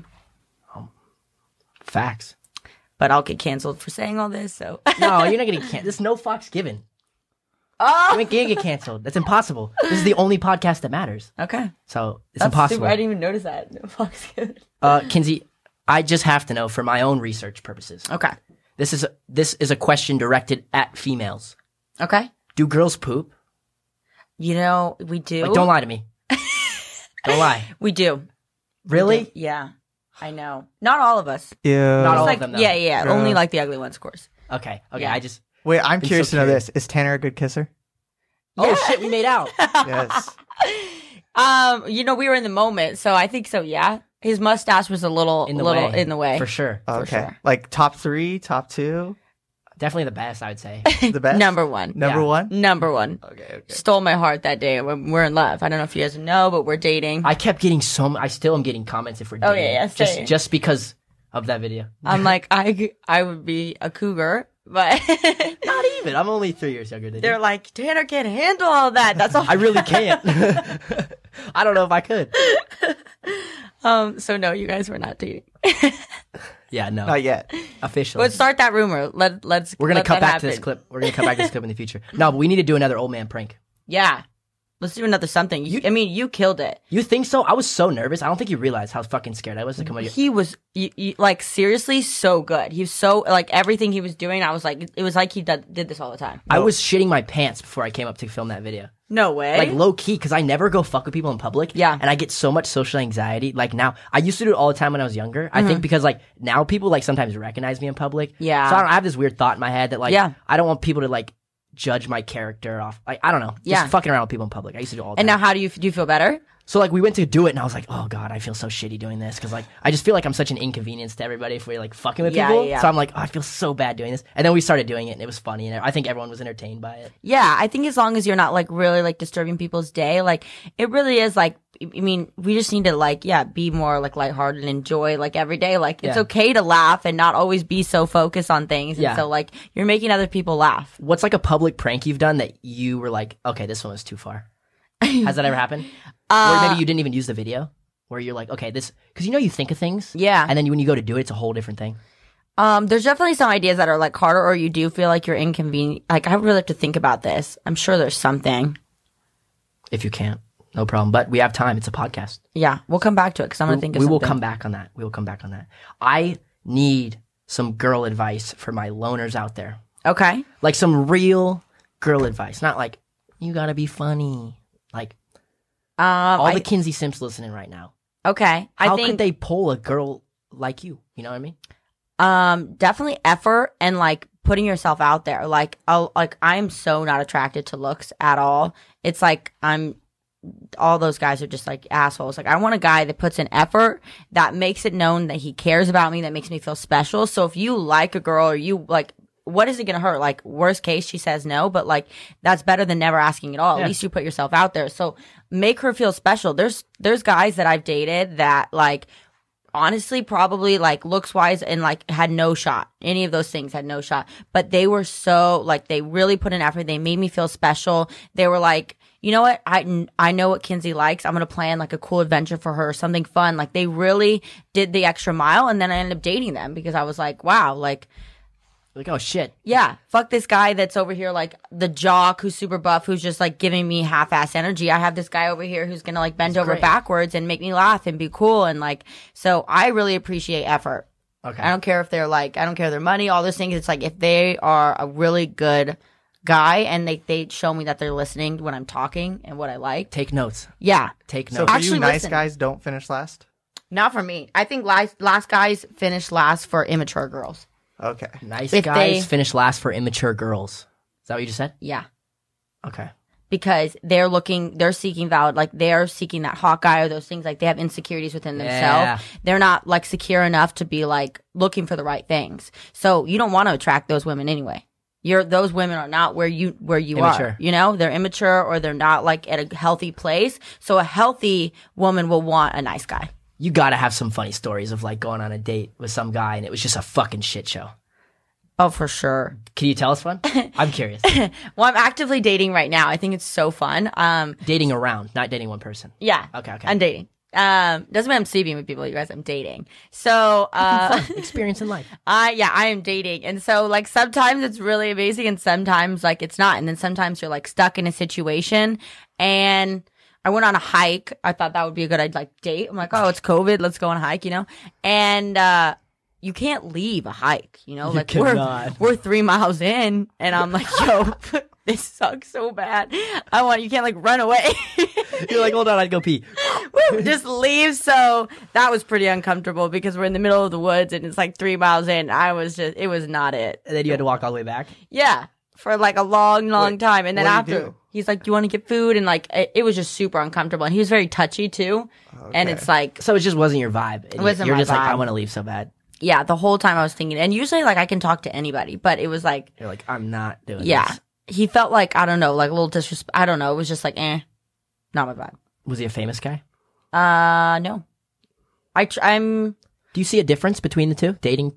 Facts. But I'll get canceled for saying all this, so. No, you're not gonna get canceled. There's no Fox given. Oh, You ain't gonna get canceled. That's impossible. This is the only podcast that matters. okay. So it's That's impossible. super- I didn't even notice that. No, Fox good. Uh, Kinsey, I just have to know for my own research purposes. Okay. This is this is a question directed at females. Okay. Do girls poop? You know, we do. Like, don't lie to me. Don't lie. We do. Really? Yeah. I know. Not all of us. Yeah. Not It's all like, of them, though. yeah, yeah. Yeah. Only like the ugly ones, of course. Okay. Okay. Yeah. I just. Wait, I'm Been curious so to know curious. this. Is Tanner a good kisser? Oh shit! We made out. Yes. Um, you know, we were in the moment, so I think so. Yeah, his mustache was a little, In the little way. in the way. For sure. Okay. sure. Like top three, top two, Definitely the best. I would say. the best. Number one. Number Yeah. one. Number one. Okay. Okay. Stole my heart that day when we're in love. I don't know if you guys know, but we're dating. I kept getting so. m- I still am getting comments if we're. Oh, dating. yeah, yeah, Just same. just because of that video. I'm like, I, I would be a cougar, but Not even. I'm only three years younger than they're you. like, Tanner can't handle all that. That's all. I really can't. I don't know if I could. um. So no, you guys were not dating. Yeah. No. Not yet. Officially. Let's start that rumor. Let Let's. We're gonna let cut that back to this happen. clip. We're gonna cut back to this clip in the future. No, but we need to do another old man prank. Yeah. Let's do another something. You, I mean, you killed it. You think so? I was so nervous. I don't think you realized how fucking scared I was to come out here. He was y y like seriously so good. He was so like everything he was doing. I was like, it was like he did, did this all the time. I was shitting my pants before I came up to film that video. No way. Like low key, because I never go fuck with people in public. Yeah. And I get so much social anxiety. Like now, I used to do it all the time when I was younger. I think because like now people like sometimes recognize me in public. Yeah. So I, don't, I have this weird thought in my head that like Yeah. I don't want people to like judge my character off. Like I don't know. Just Yeah. fucking around with people in public. I used to do it all the and time. now, how do you do? You feel better? So like we went to do it and I was like, oh god, I feel so shitty doing this because like I just feel like I'm such an inconvenience to everybody if we're like fucking with Yeah, people. yeah, yeah. So I'm like, oh, I feel so bad doing this. And then we started doing it and it was funny and I think everyone was entertained by it. Yeah, I think as long as you're not like really like disturbing people's day, like it really is like. I mean, we just need to like, yeah, be more like lighthearted and enjoy like every day. Like it's Yeah. okay to laugh and not always be so focused on things. And Yeah. so like you're making other people laugh. What's like a public prank you've done that you were like, okay, this one was too far? Has that ever happened? Uh, Or maybe you didn't even use the video? Where you're like, okay, this, because you know you think of things. Yeah. And then when you go to do it, it's a whole different thing. Um, there's definitely some ideas that are like harder, or you do feel like you're inconvenient. Like I really have to think about this. I'm sure there's something. If you can't, no problem. But we have time. It's a podcast. Yeah, we'll come back to it because I'm gonna think of we something. will come back on that. We will come back on that. I need some girl advice for my loners out there. Okay. Like some real girl advice. Not like, you gotta be funny. Like, Um, all I, the Kinsey Simps listening right now. okay. I How think could they pull a girl like you? You know what I mean? um definitely effort and like putting yourself out there. Like I'll, like I'm so not attracted to looks at all. It's like I'm all those guys are just like assholes. Like I want a guy that puts in effort, that makes it known that he cares about me, that makes me feel special. So if you like a girl or you like, what is it gonna hurt? Like worst case, she says no, but like that's better than never asking at all. Yeah. At least you put yourself out there. So make her feel special. There's there's guys that I've dated that like honestly probably like looks wise and like had no shot. Any of those things had no shot. But they were so like they really put in effort. They made me feel special. They were like, you know what? I, I know what Kinsey likes. I'm going to plan like a cool adventure for her, something fun. Like they really did the extra mile. And then I ended up dating them because I was like, wow, like Like, oh shit. Yeah, fuck this guy that's over here like the jock who's super buff who's just like giving me half-ass energy. I have this guy over here who's gonna like bend That's over great. backwards and make me laugh and be cool and like. So I really appreciate effort. Okay. I don't care if they're like I don't care their money, all those things. It's like if they are a really good guy and they they show me that they're listening when I'm talking and what I like. Take notes. Yeah, Take So notes. for Actually, you, nice listen. guys don't finish last. not for me. I think last last guys finish last for immature girls. Okay. Nice if guys they- finish last for immature girls. Is that what you just said? Yeah. Okay. Because they're looking, they're seeking valid, like they're seeking that hot guy or those things. Like they have insecurities within themselves. Yeah. They're not like secure enough to be like looking for the right things. So you don't want to attract those women anyway. You're those women are not where you where you Immature. are. You know, they're immature or they're not like at a healthy place. So a healthy woman will want a nice guy. You gotta have some funny stories of like going on a date with some guy and it was just a fucking shit show. Oh, for sure. Can you tell us one? I'm curious. Well, I'm actively dating right now. I think it's so fun. Um, Dating around, not dating one person. yeah. Okay, okay. I'm dating. Um, doesn't mean I'm sleeping with people, you guys. I'm dating. So, uh, Experience in life. I yeah, I am dating. And so like sometimes it's really amazing and sometimes like it's not. And then sometimes you're like stuck in a situation and I went on a hike. I thought that would be a good I'd like date. I'm like, oh, it's COVID, let's go on a hike, you know? And uh you can't leave a hike, you know? You Like cannot. we're we're three miles in and I'm like, yo, this sucks so bad. I want you can't like run away. You're like, hold on, I'd go pee. Woo, just leave. So that was pretty uncomfortable because we're in the middle of the woods and it's like three miles in. I was just, it was not it. And then you had to walk all the way back. Yeah, for like a long, long Wait, time. And then what did you after, do? he's like, "Do you want to get food?" And like, it, it was just super uncomfortable. And he was very touchy too. And Okay. it's like, So it just wasn't your vibe. And It wasn't You're my just like, I vibe. want to leave so bad. yeah, the whole time I was thinking. And usually, like, I can talk to anybody, but it was like, You're like, I'm not doing yeah, this. he felt like I don't know, like a little disrespect. I don't know. It was just like, eh, not my vibe. Was he a famous guy? Uh, no, I tr- I'm. Do you see a difference between the two? Dating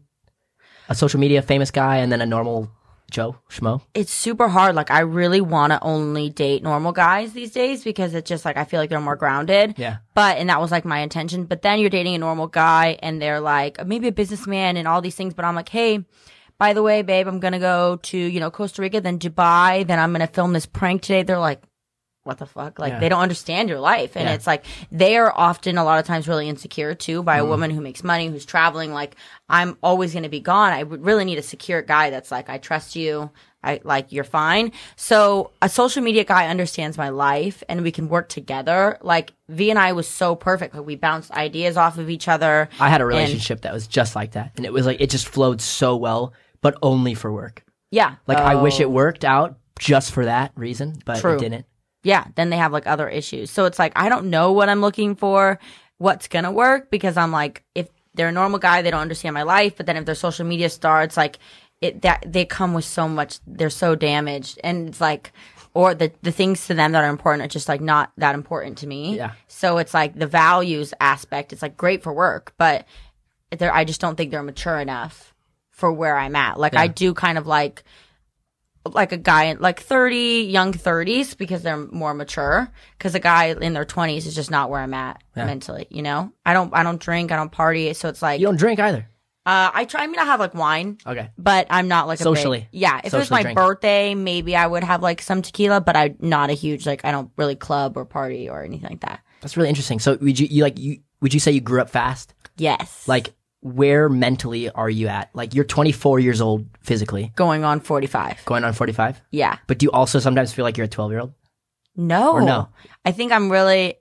a social media famous guy and then a normal Joe Schmo? It's super hard. Like, I really want to only date normal guys these days because it's just like I feel like they're more grounded. Yeah. But, and that was like my intention. But then you're dating a normal guy and they're like, maybe a businessman and all these things. But I'm like, hey, by the way, babe, I'm going to go to, you know, Costa Rica, then Dubai, then I'm going to film this prank today. They're like, what the fuck? Like, Yeah. they don't understand your life. And Yeah. it's like, they are often a lot of times really insecure too by a Mm. woman who makes money, who's traveling. Like, I'm always going to be gone. I would really need a secure guy that's like, I trust you. I like, you're fine. So a social media guy understands my life and we can work together. Like, V and I was so perfect. Like, we bounced ideas off of each other. I had a And- relationship that was just like that. And it was like, it just flowed so well, but only for work. Yeah. Like, I wish Oh. it worked out just for that reason, but True. it didn't. Yeah, then they have like other issues. So it's like I don't know what I'm looking for, what's gonna work because I'm like, if they're a normal guy, they don't understand my life. But then if they're social media star, it's like it that they come with so much, they're so damaged, and it's like, or the the things to them that are important are just like not that important to me. Yeah. So it's like the values aspect. It's like great for work, but they're I just don't think they're mature enough for where I'm at. Like Yeah. I do kind of like. like a guy in like thirty, young thirties because they're more mature. Because a guy in their twenties is just not where I'm at Yeah. mentally. You know, I don't, I don't drink, I don't party, so it's like, You don't drink either. uh, I try. I mean, I have like wine, Okay. but I'm not like a Socially. big, yeah. If it was Socially my drinking. birthday, maybe I would have like some tequila, but I'm not a huge like. I don't really club or party or anything like that. That's really interesting. So would you, you like, you, would you say you grew up fast? Yes, Like, where mentally are you at? Like, you're twenty-four years old physically, going on forty-five. going on forty-five. Yeah, But do you also sometimes feel like you're a twelve year old? no, Or no? I think I'm really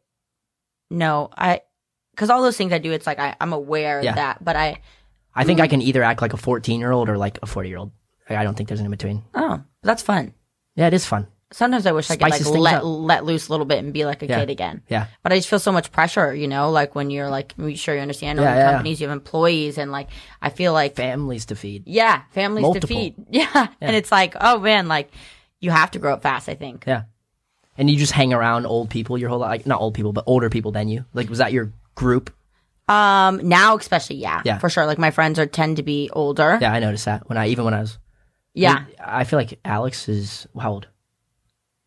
no. I because all those things I do, it's like I, I'm aware Yeah. of that, but I. I think Mm. I can either act like a fourteen year old or like a forty year old. Like, I don't think there's an in between. Oh, that's fun. Yeah, it is fun. Sometimes I wish I could like Spices things let up. let loose a little bit and be like a Yeah. kid again. Yeah. But I just feel so much pressure, you know, like when you're like, I'm sure you understand, Yeah, owning yeah, yeah. companies, you have employees, and like I feel like, Families to feed. yeah, families Multiple. to feed, yeah. and it's like, oh man, like you have to grow up fast. I think. Yeah. And you just hang around old people your whole life. Like, not old people, but older people than you. Like, was that your group? Um, now especially, yeah, Yeah. for sure. Like my friends are tend to be older. Yeah, I noticed that when I, even when I was, Yeah, I feel like Alex is, how old?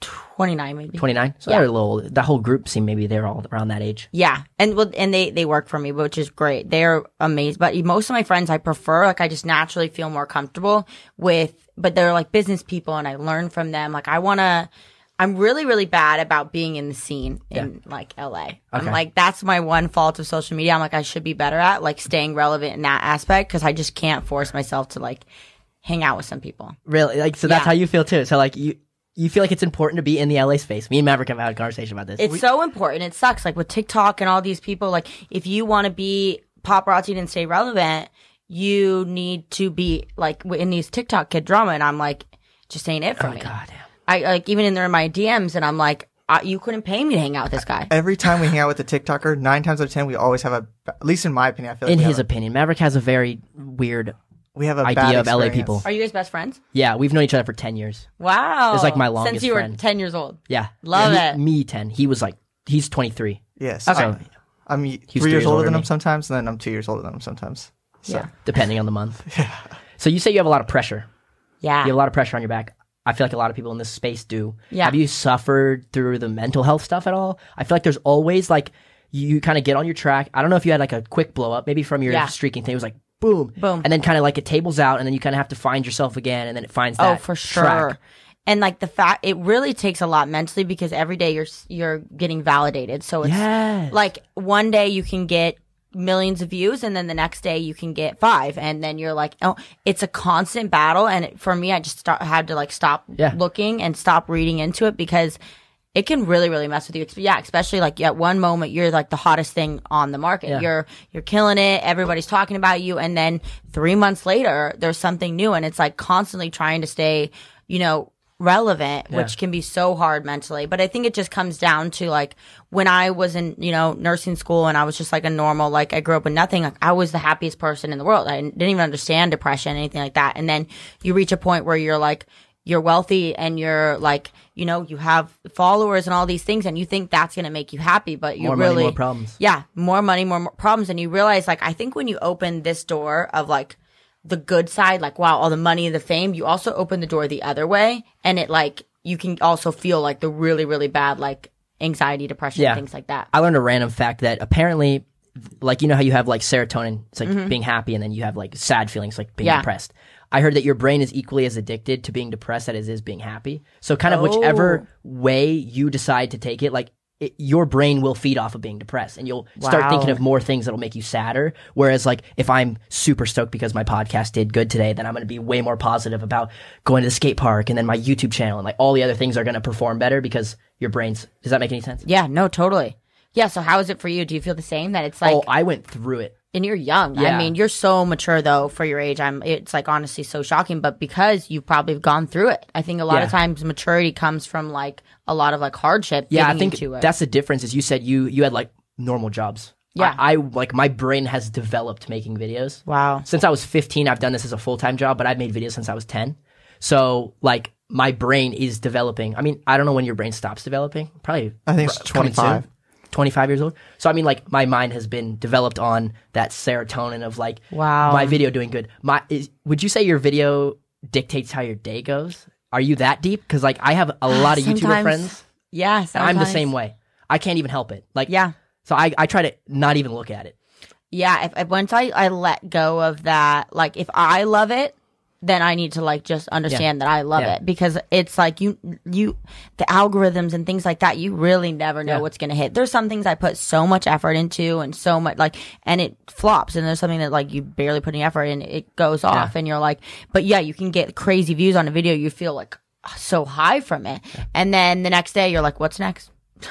twenty-nine maybe. twenty-nine? So Yeah. they're a little, that whole group seemed maybe they're all around that age. Yeah, and well, and they they work for me, which is great. They're amazing. But most of my friends, I prefer like I just naturally feel more comfortable with. But they're like business people, and I learn from them. Like I want to. I'm really really bad about being in the scene in like L A. I'm Okay. like that's my one fault of social media. I'm like I should be better at like staying relevant in that aspect because I just can't force myself to like hang out with some people. Really? Like, so that's Yeah. how you feel too. So like you, you feel like it's important to be in the L A space. Me and Maverick have had a conversation about this. It's We- so important. It sucks. Like with TikTok and all these people, like if you want to be paparazzi and stay relevant, you need to be like in these TikTok kid drama. And I'm like, just ain't it for oh me. God damn. I like even in there in my D Ms, and I'm like, uh, you couldn't pay me to hang out with this guy. Every time we hang out with the TikToker, nine times out of ten, we always have a, at least in my opinion, I feel like In we his have, opinion, Maverick has a very weird a, we have a idea bad of L A experience. people. Are you guys best friends? Yeah, we've known each other for ten years. Wow, It's like my longest since you were friend. ten years old. Yeah. Love Yeah, he- it. Me ten. He was like, he's twenty-three. Yes. Okay. So I'm y- three three years years older older than than him me. sometimes, and then I'm two years older than him sometimes. So. Yeah, Depending on the month. So you say you have a lot of pressure. yeah. You have a lot of pressure on your back. I feel like a lot of people in this space do. Yeah. Have you suffered through the mental health stuff at all? I feel like there's always like, you kind of get on your track. I don't know if you had like a quick blow up, maybe from your Yeah. streaking thing. It was like, boom. Boom. And then kind of like it tables out, and then you kind of have to find yourself again, and then it finds Oh, that for sure. track. And like the fact, it really takes a lot mentally because every day you're you're getting validated. So it's Yes. like one day you can get millions of views, and then the next day you can get five, and then you're like, oh, it's a constant battle. And it, for me, I just start, had to like stop Yeah. looking and stop reading into it because it can really, really mess with you. Ex- Yeah, especially like at one moment you're like the hottest thing on the market. Yeah. You're you're killing it. Everybody's talking about you, and then three months later there's something new, and it's like constantly trying to stay, you know, relevant, Yeah. which can be so hard mentally. But I think it just comes down to like when I was in, you know, nursing school and I was just like a normal, like I grew up with nothing. Like I was the happiest person in the world. I didn't even understand depression, anything like that. And then you reach a point where you're like, you're wealthy and you're like, you know, you have followers and all these things, and you think that's going to make you happy, but you More money, really, more problems. yeah, more money, more, more problems. And you realize, like, I think when you open this door of like the good side, like, wow, all the money, the fame, you also open the door the other way. And it like, you can also feel like the really, really bad, like anxiety, depression, Yeah. things like that. I learned a random fact that apparently, like, you know how you have like serotonin, it's like Mm-hmm. being happy, and then you have like sad feelings, like being Yeah. depressed. I heard that your brain is equally as addicted to being depressed as it is being happy. So kind of whichever Oh. way you decide to take it, like it, your brain will feed off of being depressed, and you'll start Wow. thinking of more things that'll make you sadder. Whereas like if I'm super stoked because my podcast did good today, then I'm going to be way more positive about going to the skate park, and then my YouTube channel, and like all the other things are going to perform better because your brain's, does that make any sense? Yeah, no, totally. Yeah. So how is it for you? Do you feel the same that it's like, oh, I went through it. and you're young. Yeah. I mean, you're so mature though for your age. I'm. It's like honestly so shocking, but because you've probably gone through it, I think a lot Yeah. of times maturity comes from like a lot of like hardship. Yeah, I getting think into it. that's the difference. Is you said you you had like normal jobs. Yeah. I, I like my brain has developed making videos. wow. Since I was fifteen, I've done this as a full time job, but I've made videos since I was ten. So like my brain is developing. I mean, I don't know when your brain stops developing. Probably I think it's r- coming soon. twenty-five. twenty-five years old. So I mean, like my mind has been developed on that serotonin of like Wow. my video doing good. My is, would you say your video dictates how your day goes? Are you that deep? Because like I have a lot of YouTuber Sometimes- friends. Yeah. And I'm the sometimes. same way. I can't even help it. Like, Yeah. So I, I try to not even look at it. Yeah. If, if once I I let go of that, like if I love it, then I need to like just understand that I love Yeah. it, because it's like you you the algorithms and things like that, you really never know Yeah. what's gonna hit. There's some things I put so much effort into and so much like and it flops, and there's something that like you barely put any effort in, it goes off, and you're like, but yeah, you can get crazy views on a video, you feel like so high from it, and then the next day you're like, what's next?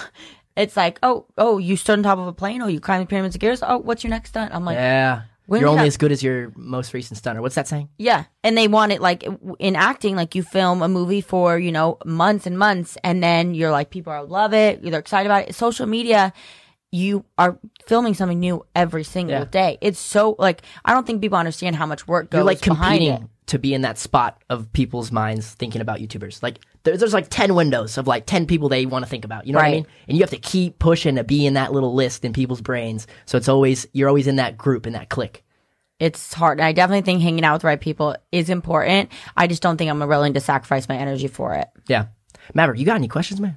It's like, oh, oh, you stood on top of a plane. Oh, you climbed the pyramids of Gears. Oh, what's your next stunt? I'm like, Yeah. When You're did only I- as good as your most recent stunner. What's that saying? yeah. And they want it like in acting, like you film a movie for, you know, months and months, and then you're like, people are love it. They're excited about it. Social media, you are filming something new every single Yeah. day. It's so like, I don't think people understand how much work goes You're like behind it. competing to be in that spot of people's minds thinking about YouTubers. Like there's, there's like ten windows of like ten people they want to think about. You know what I Right. mean? And you have to keep pushing to be in that little list in people's brains. So it's always, you're always in that group, in that clique. It's hard. And I definitely think hanging out with the right people is important. I just don't think I'm willing to sacrifice my energy for it. Yeah. Maverick, you got any questions, man?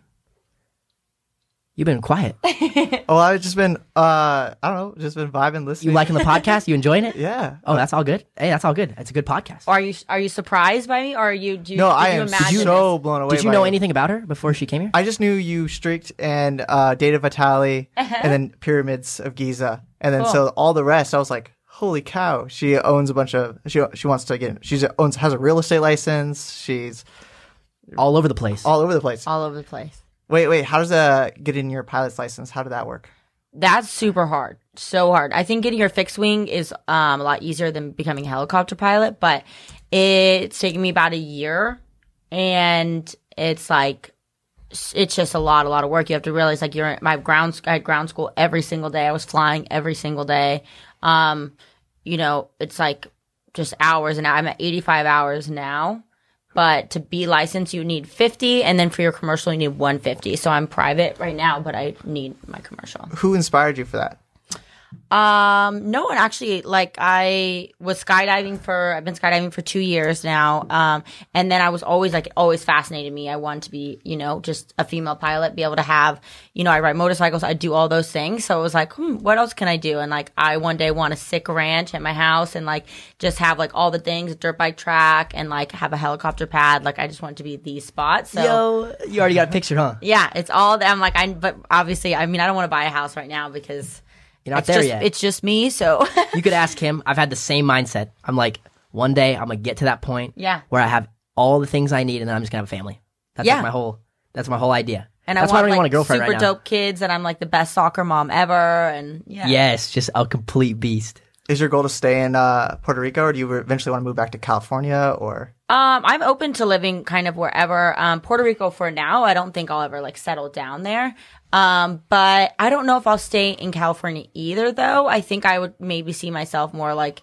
You've been quiet. Oh, I've just been, uh, I don't know, just been vibing, listening. You liking the podcast? You enjoying it? Yeah. Oh, that's all good. Hey, that's all good. It's a good podcast. Are you are you surprised by me, or are you? Do you No, did I you am imagine so this? blown away. Did you by know it. anything about her before she came here? I just knew you streaked and uh, dated Vitali, and then Pyramids of Giza, and then Cool. so all the rest. I was like, holy cow! She owns a bunch of. She she wants to get. She owns has a real estate license. She's All over the place. all over the place. All over the place. Wait, wait. How does uh getting your pilot's license? How did that work? That's super hard. So hard. I think getting your fixed wing is um, a lot easier than becoming a helicopter pilot, but it's taken me about a year, and it's like it's just a lot, a lot of work. You have to realize, like, you're my ground. I had ground school every single day. I was flying every single day. Um, you know, it's like just hours, and I'm at eighty-five hours now. But to be licensed, you need fifty, and then for your commercial, you need one hundred fifty. So I'm private right now, but I need my commercial. Who inspired you for that? Um, no one actually. Like, I was skydiving for, I've been skydiving for two years now. Um, and then I was always like, it always fascinated me. I wanted to be, you know, just a female pilot, be able to have, you know, I ride motorcycles, I do all those things. So it was like, hmm, what else can I do? And like, I one day want a sick ranch at my house and like just have like all the things, dirt bike track, and like have a helicopter pad. Like, I just want to be these spots. So Yo, you already got a picture, huh? yeah, it's all that. I'm like, I, but obviously, I mean, I don't want to buy a house right now because You're not it's there just, yet. it's just me. So You could ask him. I've had the same mindset. I'm like, one day I'm gonna get to that point Yeah. where I have all the things I need, and then I'm just gonna have a family. That's Yeah. like my whole. That's my whole idea. And that's I why I want, don't even like, want a girlfriend super right now. dope kids, and I'm like the best soccer mom ever. And yeah. Yes, just a complete beast. Is your goal to stay in uh, Puerto Rico, or do you eventually want to move back to California? Or Um, I'm open to living kind of wherever. Um, Puerto Rico for now. I don't think I'll ever like settle down there. Um, but I don't know if I'll stay in California either, though. I think I would maybe see myself more like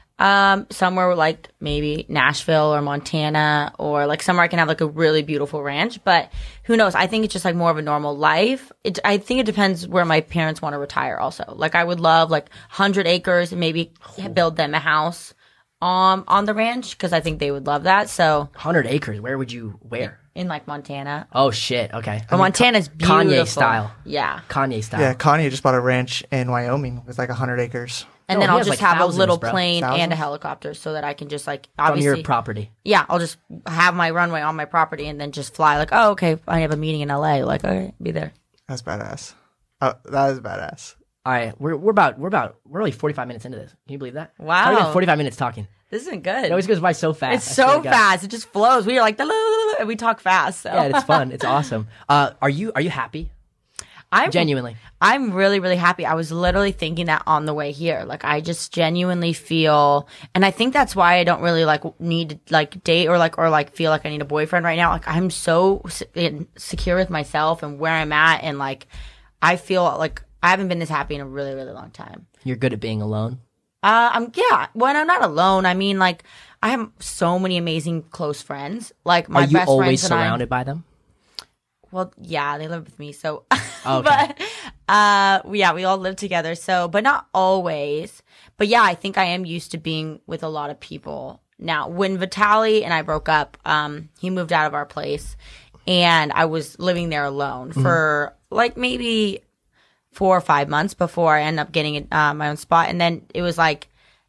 um somewhere like maybe Nashville or Montana, or like somewhere I can have like a really beautiful ranch. But who knows? I think it's just like more of a normal life. It, I think it depends where my parents want to retire also. Like, I would love like one hundred acres and maybe build them a house um on the ranch, because I think they would love that. So one hundred acres. Where would you? Where? in like Montana. Oh shit. Okay. But Montana's beautiful. Kanye style. Yeah. Kanye style. yeah, Kanye just bought a ranch in Wyoming with like one hundred acres. And No, then he I'll has, just like, have a thousands, little bro. plane and a Thousands? helicopter so that I can just like On obviously your property. Yeah, I'll just have my runway on my property and then just fly like, oh, okay, I have a meeting in L A. Like, okay, be there. That's badass. Oh, that is badass. All right, we're we're about we're about we're only forty-five minutes into this. Can you believe that? Wow. It's already been forty-five minutes talking. This isn't good. It always goes by so fast. it's I swear so to God. fast. It just flows. We are like, and we talk fast. So. Yeah, it's fun. It's awesome. Uh, are you are you happy? I'm Genuinely. I'm really, really happy. I was literally thinking that on the way here. Like, I just genuinely feel, and I think that's why I don't really like need to like date or like, or like feel like I need a boyfriend right now. Like, I'm so se- secure with myself and where I'm at. And like, I feel like I haven't been this happy in a really, really long time. You're good at being alone. Uh, I'm, yeah. When I'm not alone, I mean, like, I have so many amazing close friends. Like, my Are you best always friends and I- surrounded by them? Well, yeah, they live with me, so. Okay. But, uh, yeah, we all live together, so, but not always. But yeah, I think I am used to being with a lot of people now. When Vitali and I broke up, um, he moved out of our place, and I was living there alone Mm-hmm. for like maybe four or five months before I ended up getting uh, my own spot. And then it was like,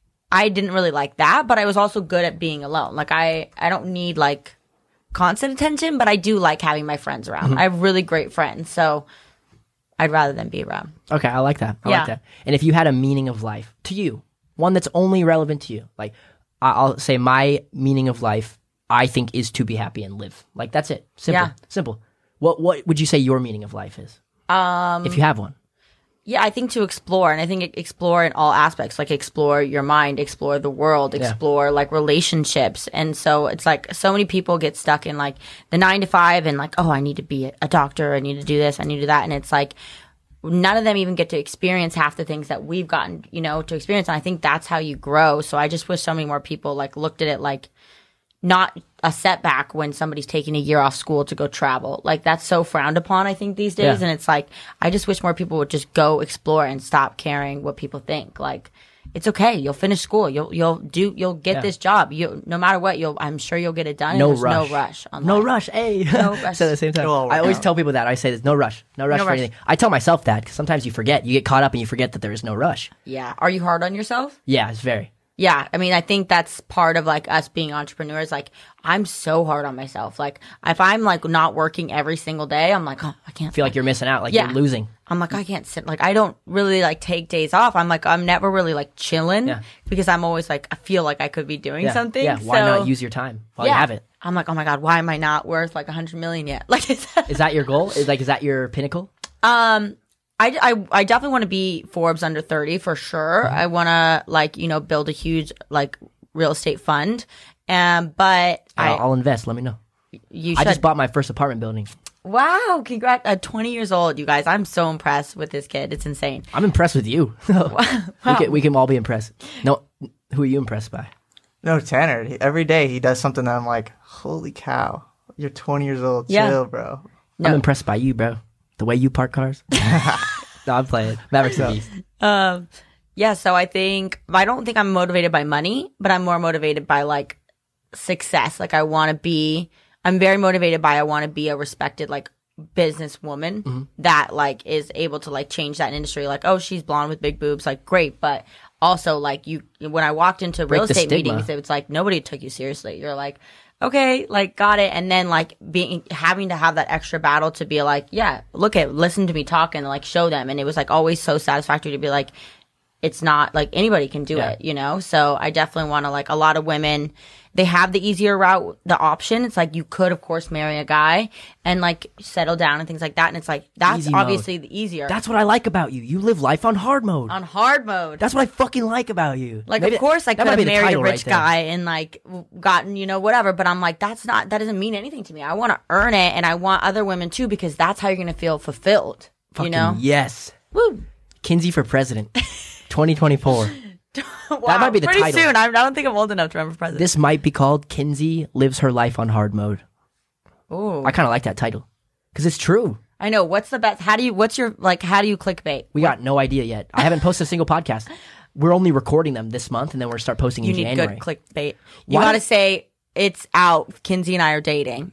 I didn't really like that, but I was also good at being alone. Like, I, I don't need like constant attention, but I do like having my friends around. Mm-hmm. I have really great friends, so I'd rather them be around. Okay, I like that. I Yeah. like that. And if you had a meaning of life to you, one that's only relevant to you, like I- I'll say my meaning of life, I think, is to be happy and live. Like, that's it. Simple. Yeah. Simple. What What would you say your meaning of life is? Um, if you have one. Yeah, I think to explore, and I think explore in all aspects, like explore your mind, explore the world, explore like relationships. And so it's like so many people get stuck in like the nine to five and like, oh, I need to be a doctor, I need to do this, I need to do that. And it's like none of them even get to experience half the things that we've gotten, you know, to experience. And I think that's how you grow. So I just wish so many more people like looked at it like not a setback when somebody's taking a year off school to go travel. Like, that's so frowned upon, I think, these days. Yeah. And it's like, I just wish more people would just go explore and stop caring what people think. Like, it's okay. You'll finish school. You'll you'll do you'll get Yeah. this job. You no matter what, you'll I'm sure you'll get it done. and No there's rush. No rush. On No life. rush. Hey. No rush. So at the same time, It'll all work I always out. tell people that. I say there's no rush. No rush No for rush. anything. I tell myself that because sometimes you forget. You get caught up and you forget that there is no rush. Yeah. Are you hard on yourself? Yeah, it's very. Yeah, I mean, I think that's part of like us being entrepreneurs. Like, I'm so hard on myself. Like, if I'm like not working every single day, I'm like, oh, I can't. Feel like you're missing out. Like Yeah. you're losing. I'm like, I can't sit. Like, I don't really like take days off. I'm like, I'm never really like chilling Yeah. because I'm always like, I feel like I could be doing Yeah. something. Yeah. Why So, not use your time while yeah. you have it? I'm like, oh my god, why am I not worth like a hundred million yet? Like, it's, Is that your goal? Is like is that your pinnacle? um. I, I, I definitely want to be Forbes under thirty for sure. Mm-hmm. I want to like, you know, build a huge like real estate fund. Um, but I'll, I, I'll invest. Let me know. you I should. just bought my first apartment building. Wow, congrats. At twenty years old, you guys. I'm so impressed with this kid. It's insane. I'm impressed with you. we can we can all be impressed. No, who are you impressed by? No, Tanner. He, every day he does something that I'm like, holy cow, you're twenty years old. Yeah. Chill, bro. No. I'm impressed by you, bro. The way you park cars. No, I'm playing. Maverick's the beast. Um, yeah, so I think, I don't think I'm motivated by money, but I'm more motivated by like success. Like I want to be, I'm very motivated by, I want to be a respected like businesswoman Mm-hmm. that like is able to like change that industry. Like, oh, she's blonde with big boobs. Like, great. But also like you, when I walked into Break real the estate stigma. meetings, it was like nobody took you seriously. You're like, okay, like got it. And then like being, having to have that extra battle to be like, yeah, look at, listen to me talk and like show them. And it was like always so satisfactory to be like, it's not like anybody can do Yeah. it, you know? So I definitely want to like a lot of women, they have the easier route, the option. It's like you could, of course, marry a guy and like settle down and things like that. And it's like, that's Easy mode. obviously the easier. That's what I like about you. You live life on hard mode. on hard mode. That's what I fucking like about you. Like, Maybe of course, I that could might have be the married a title rich right there. guy and like w- gotten, you know, whatever. But I'm like, that's not, that doesn't mean anything to me. I want to earn it, and I want other women too, because that's how you're gonna feel fulfilled. Fucking you know? yes. Woo. Kinsey for president, twenty twenty-four. Wow, might be the pretty title. soon. I, I don't think I'm old enough to run for president. This might be called Kinsey Lives Her Life on Hard Mode. Ooh. I kind of like that title because it's true. I know. What's the best? How do you? What's your like? How do you clickbait? We got no idea yet. I haven't posted a single podcast. We're only recording them this month, and then we're gonna start posting You in need January. good clickbait. You Why- got to say it's out. Kinsey and I are dating.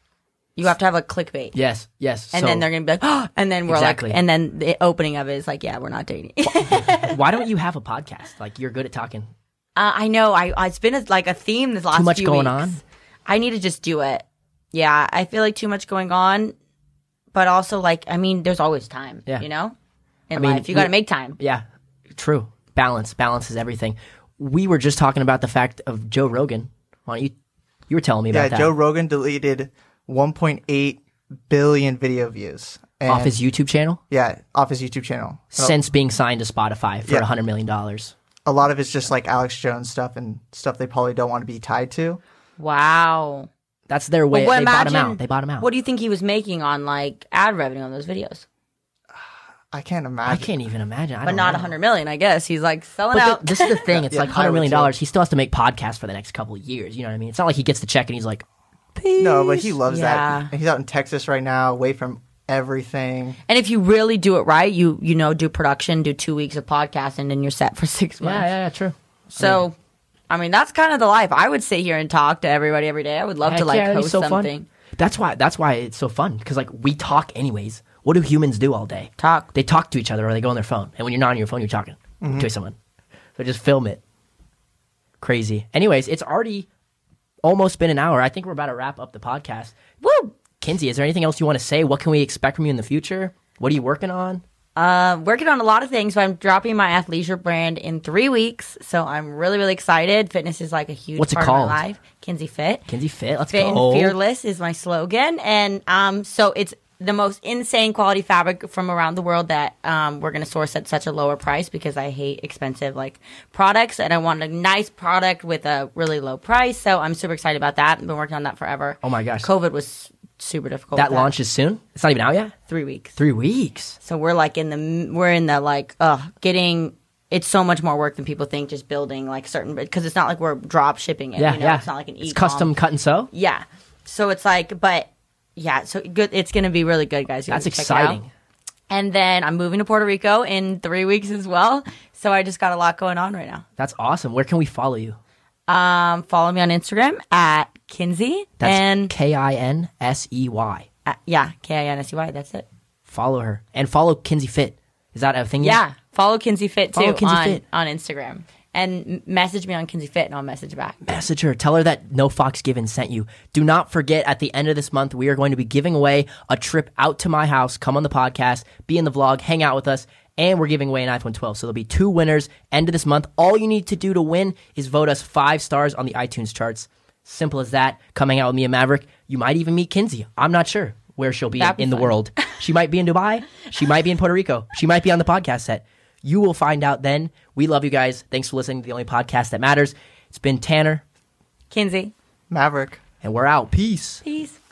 You have to have a clickbait. Yes, yes. And So then they're gonna be like, oh, and then we're Exactly. like, and then the opening of it is like, yeah, we're not dating. why don't you have a podcast? Like you're good at talking. Uh, I know. I, I it's been a, like a theme this last much few going weeks. on? I need to just do it. Yeah, I feel like too much going on, but also like I mean, there's always time. Yeah. You know, in I mean, life you got to we- make time. Yeah, true. Balance, balance is everything. We were just talking about the fact of Joe Rogan. Why don't you? You were telling me Yeah, about that Joe Rogan deleted one point eight billion video views. And, off his YouTube channel yeah, off his YouTube channel. since being signed to Spotify for a Yeah. hundred million dollars. A lot of it's just like Alex Jones stuff and stuff they probably don't want to be tied to. Wow. That's their way. But what, They bought him imagine- out. They bought him out. What do you think he was making on like ad revenue on those videos? I can't I imagine. can't even imagine. I But don't not know. a hundred million, I guess. He's like selling But out. the, this is the thing. It's Yeah, like I hundred would million too. dollars. He still has to make podcasts for the next couple of years. You know what I mean? It's not like he gets the check and he's like, No, but he loves Yeah. that. And he's out in Texas right now, away from everything. And if you really do it right, you you know do production, do two weeks of podcasting, and then you're set for six months. yeah, yeah, yeah, true. So, I mean, that's kind of the life. I would sit here and talk to everybody every day. I would love Heck to like yeah, that'd be host so fun. something. That's why. That's why it's so fun because like we talk anyways. What do humans do all day? Talk. They talk to each other or they go on their phone. And when you're not on your phone, you're talking to someone. So just film it. Crazy. Anyways, it's already almost been an hour. I think we're about to wrap up the podcast. Woo! Kinsey, is there anything else you want to say? What can we expect from you in the future? What are you working on? Uh, working on a lot of things. So I'm dropping my athleisure brand in three weeks. So I'm really, really excited. Fitness is like a huge What's it part called? of my life. Kinsey Fit. Kinsey Fit. Let's Fit go. and fearless is my slogan. And um, so it's the most insane quality fabric from around the world that um, we're going to source at such a lower price because I hate expensive like products and I want a nice product with a really low price. So I'm super excited about that. I've been working on that forever. Oh my gosh. COVID was super difficult. That with launches soon? It's not even out yet? three weeks. Three weeks. So we're like in the we're in the like uh getting. It's so much more work than people think. Just building like certain because it's not like we're drop shipping it. Yeah, you know? yeah. It's not like an It's e-com. custom cut and sew? Yeah. So it's like, but yeah. So good. It's gonna be really good, guys. You That's guys check it out. exciting. And then I'm moving to Puerto Rico in three weeks as well. So I just got a lot going on right now. That's awesome. Where can we follow you? Um, follow me on Instagram at Kinsey. That's and K I N S E Y. uh, yeah, K I N S E Y. That's it. Follow her. And follow Kinsey Fit. Is that a thing? Yeah. Follow Kinsey Fit too Follow Kinsey on, Fit. on Instagram. And m- message me on Kinsey Fit and I'll message back. Message her. Tell her that No Fox Given sent you. Do not forget, at the end of this month, we are going to be giving away a trip out to my house. Come on the podcast, be in the vlog, hang out with us, and we're giving away an iPhone twelve. So there'll be two winners end of this month. All you need to do to win is vote us five stars on the iTunes charts. Simple as that. Coming out with me and Maverick. You might even meet Kinsey. I'm not sure where she'll be That'd be in the fun. world. She might be in Dubai. She might be in Puerto Rico. She might be on the podcast set. You will find out then. We love you guys. Thanks for listening to the only podcast that matters. It's been Tanner, Kinsey. Maverick. and we're out. Peace. Peace.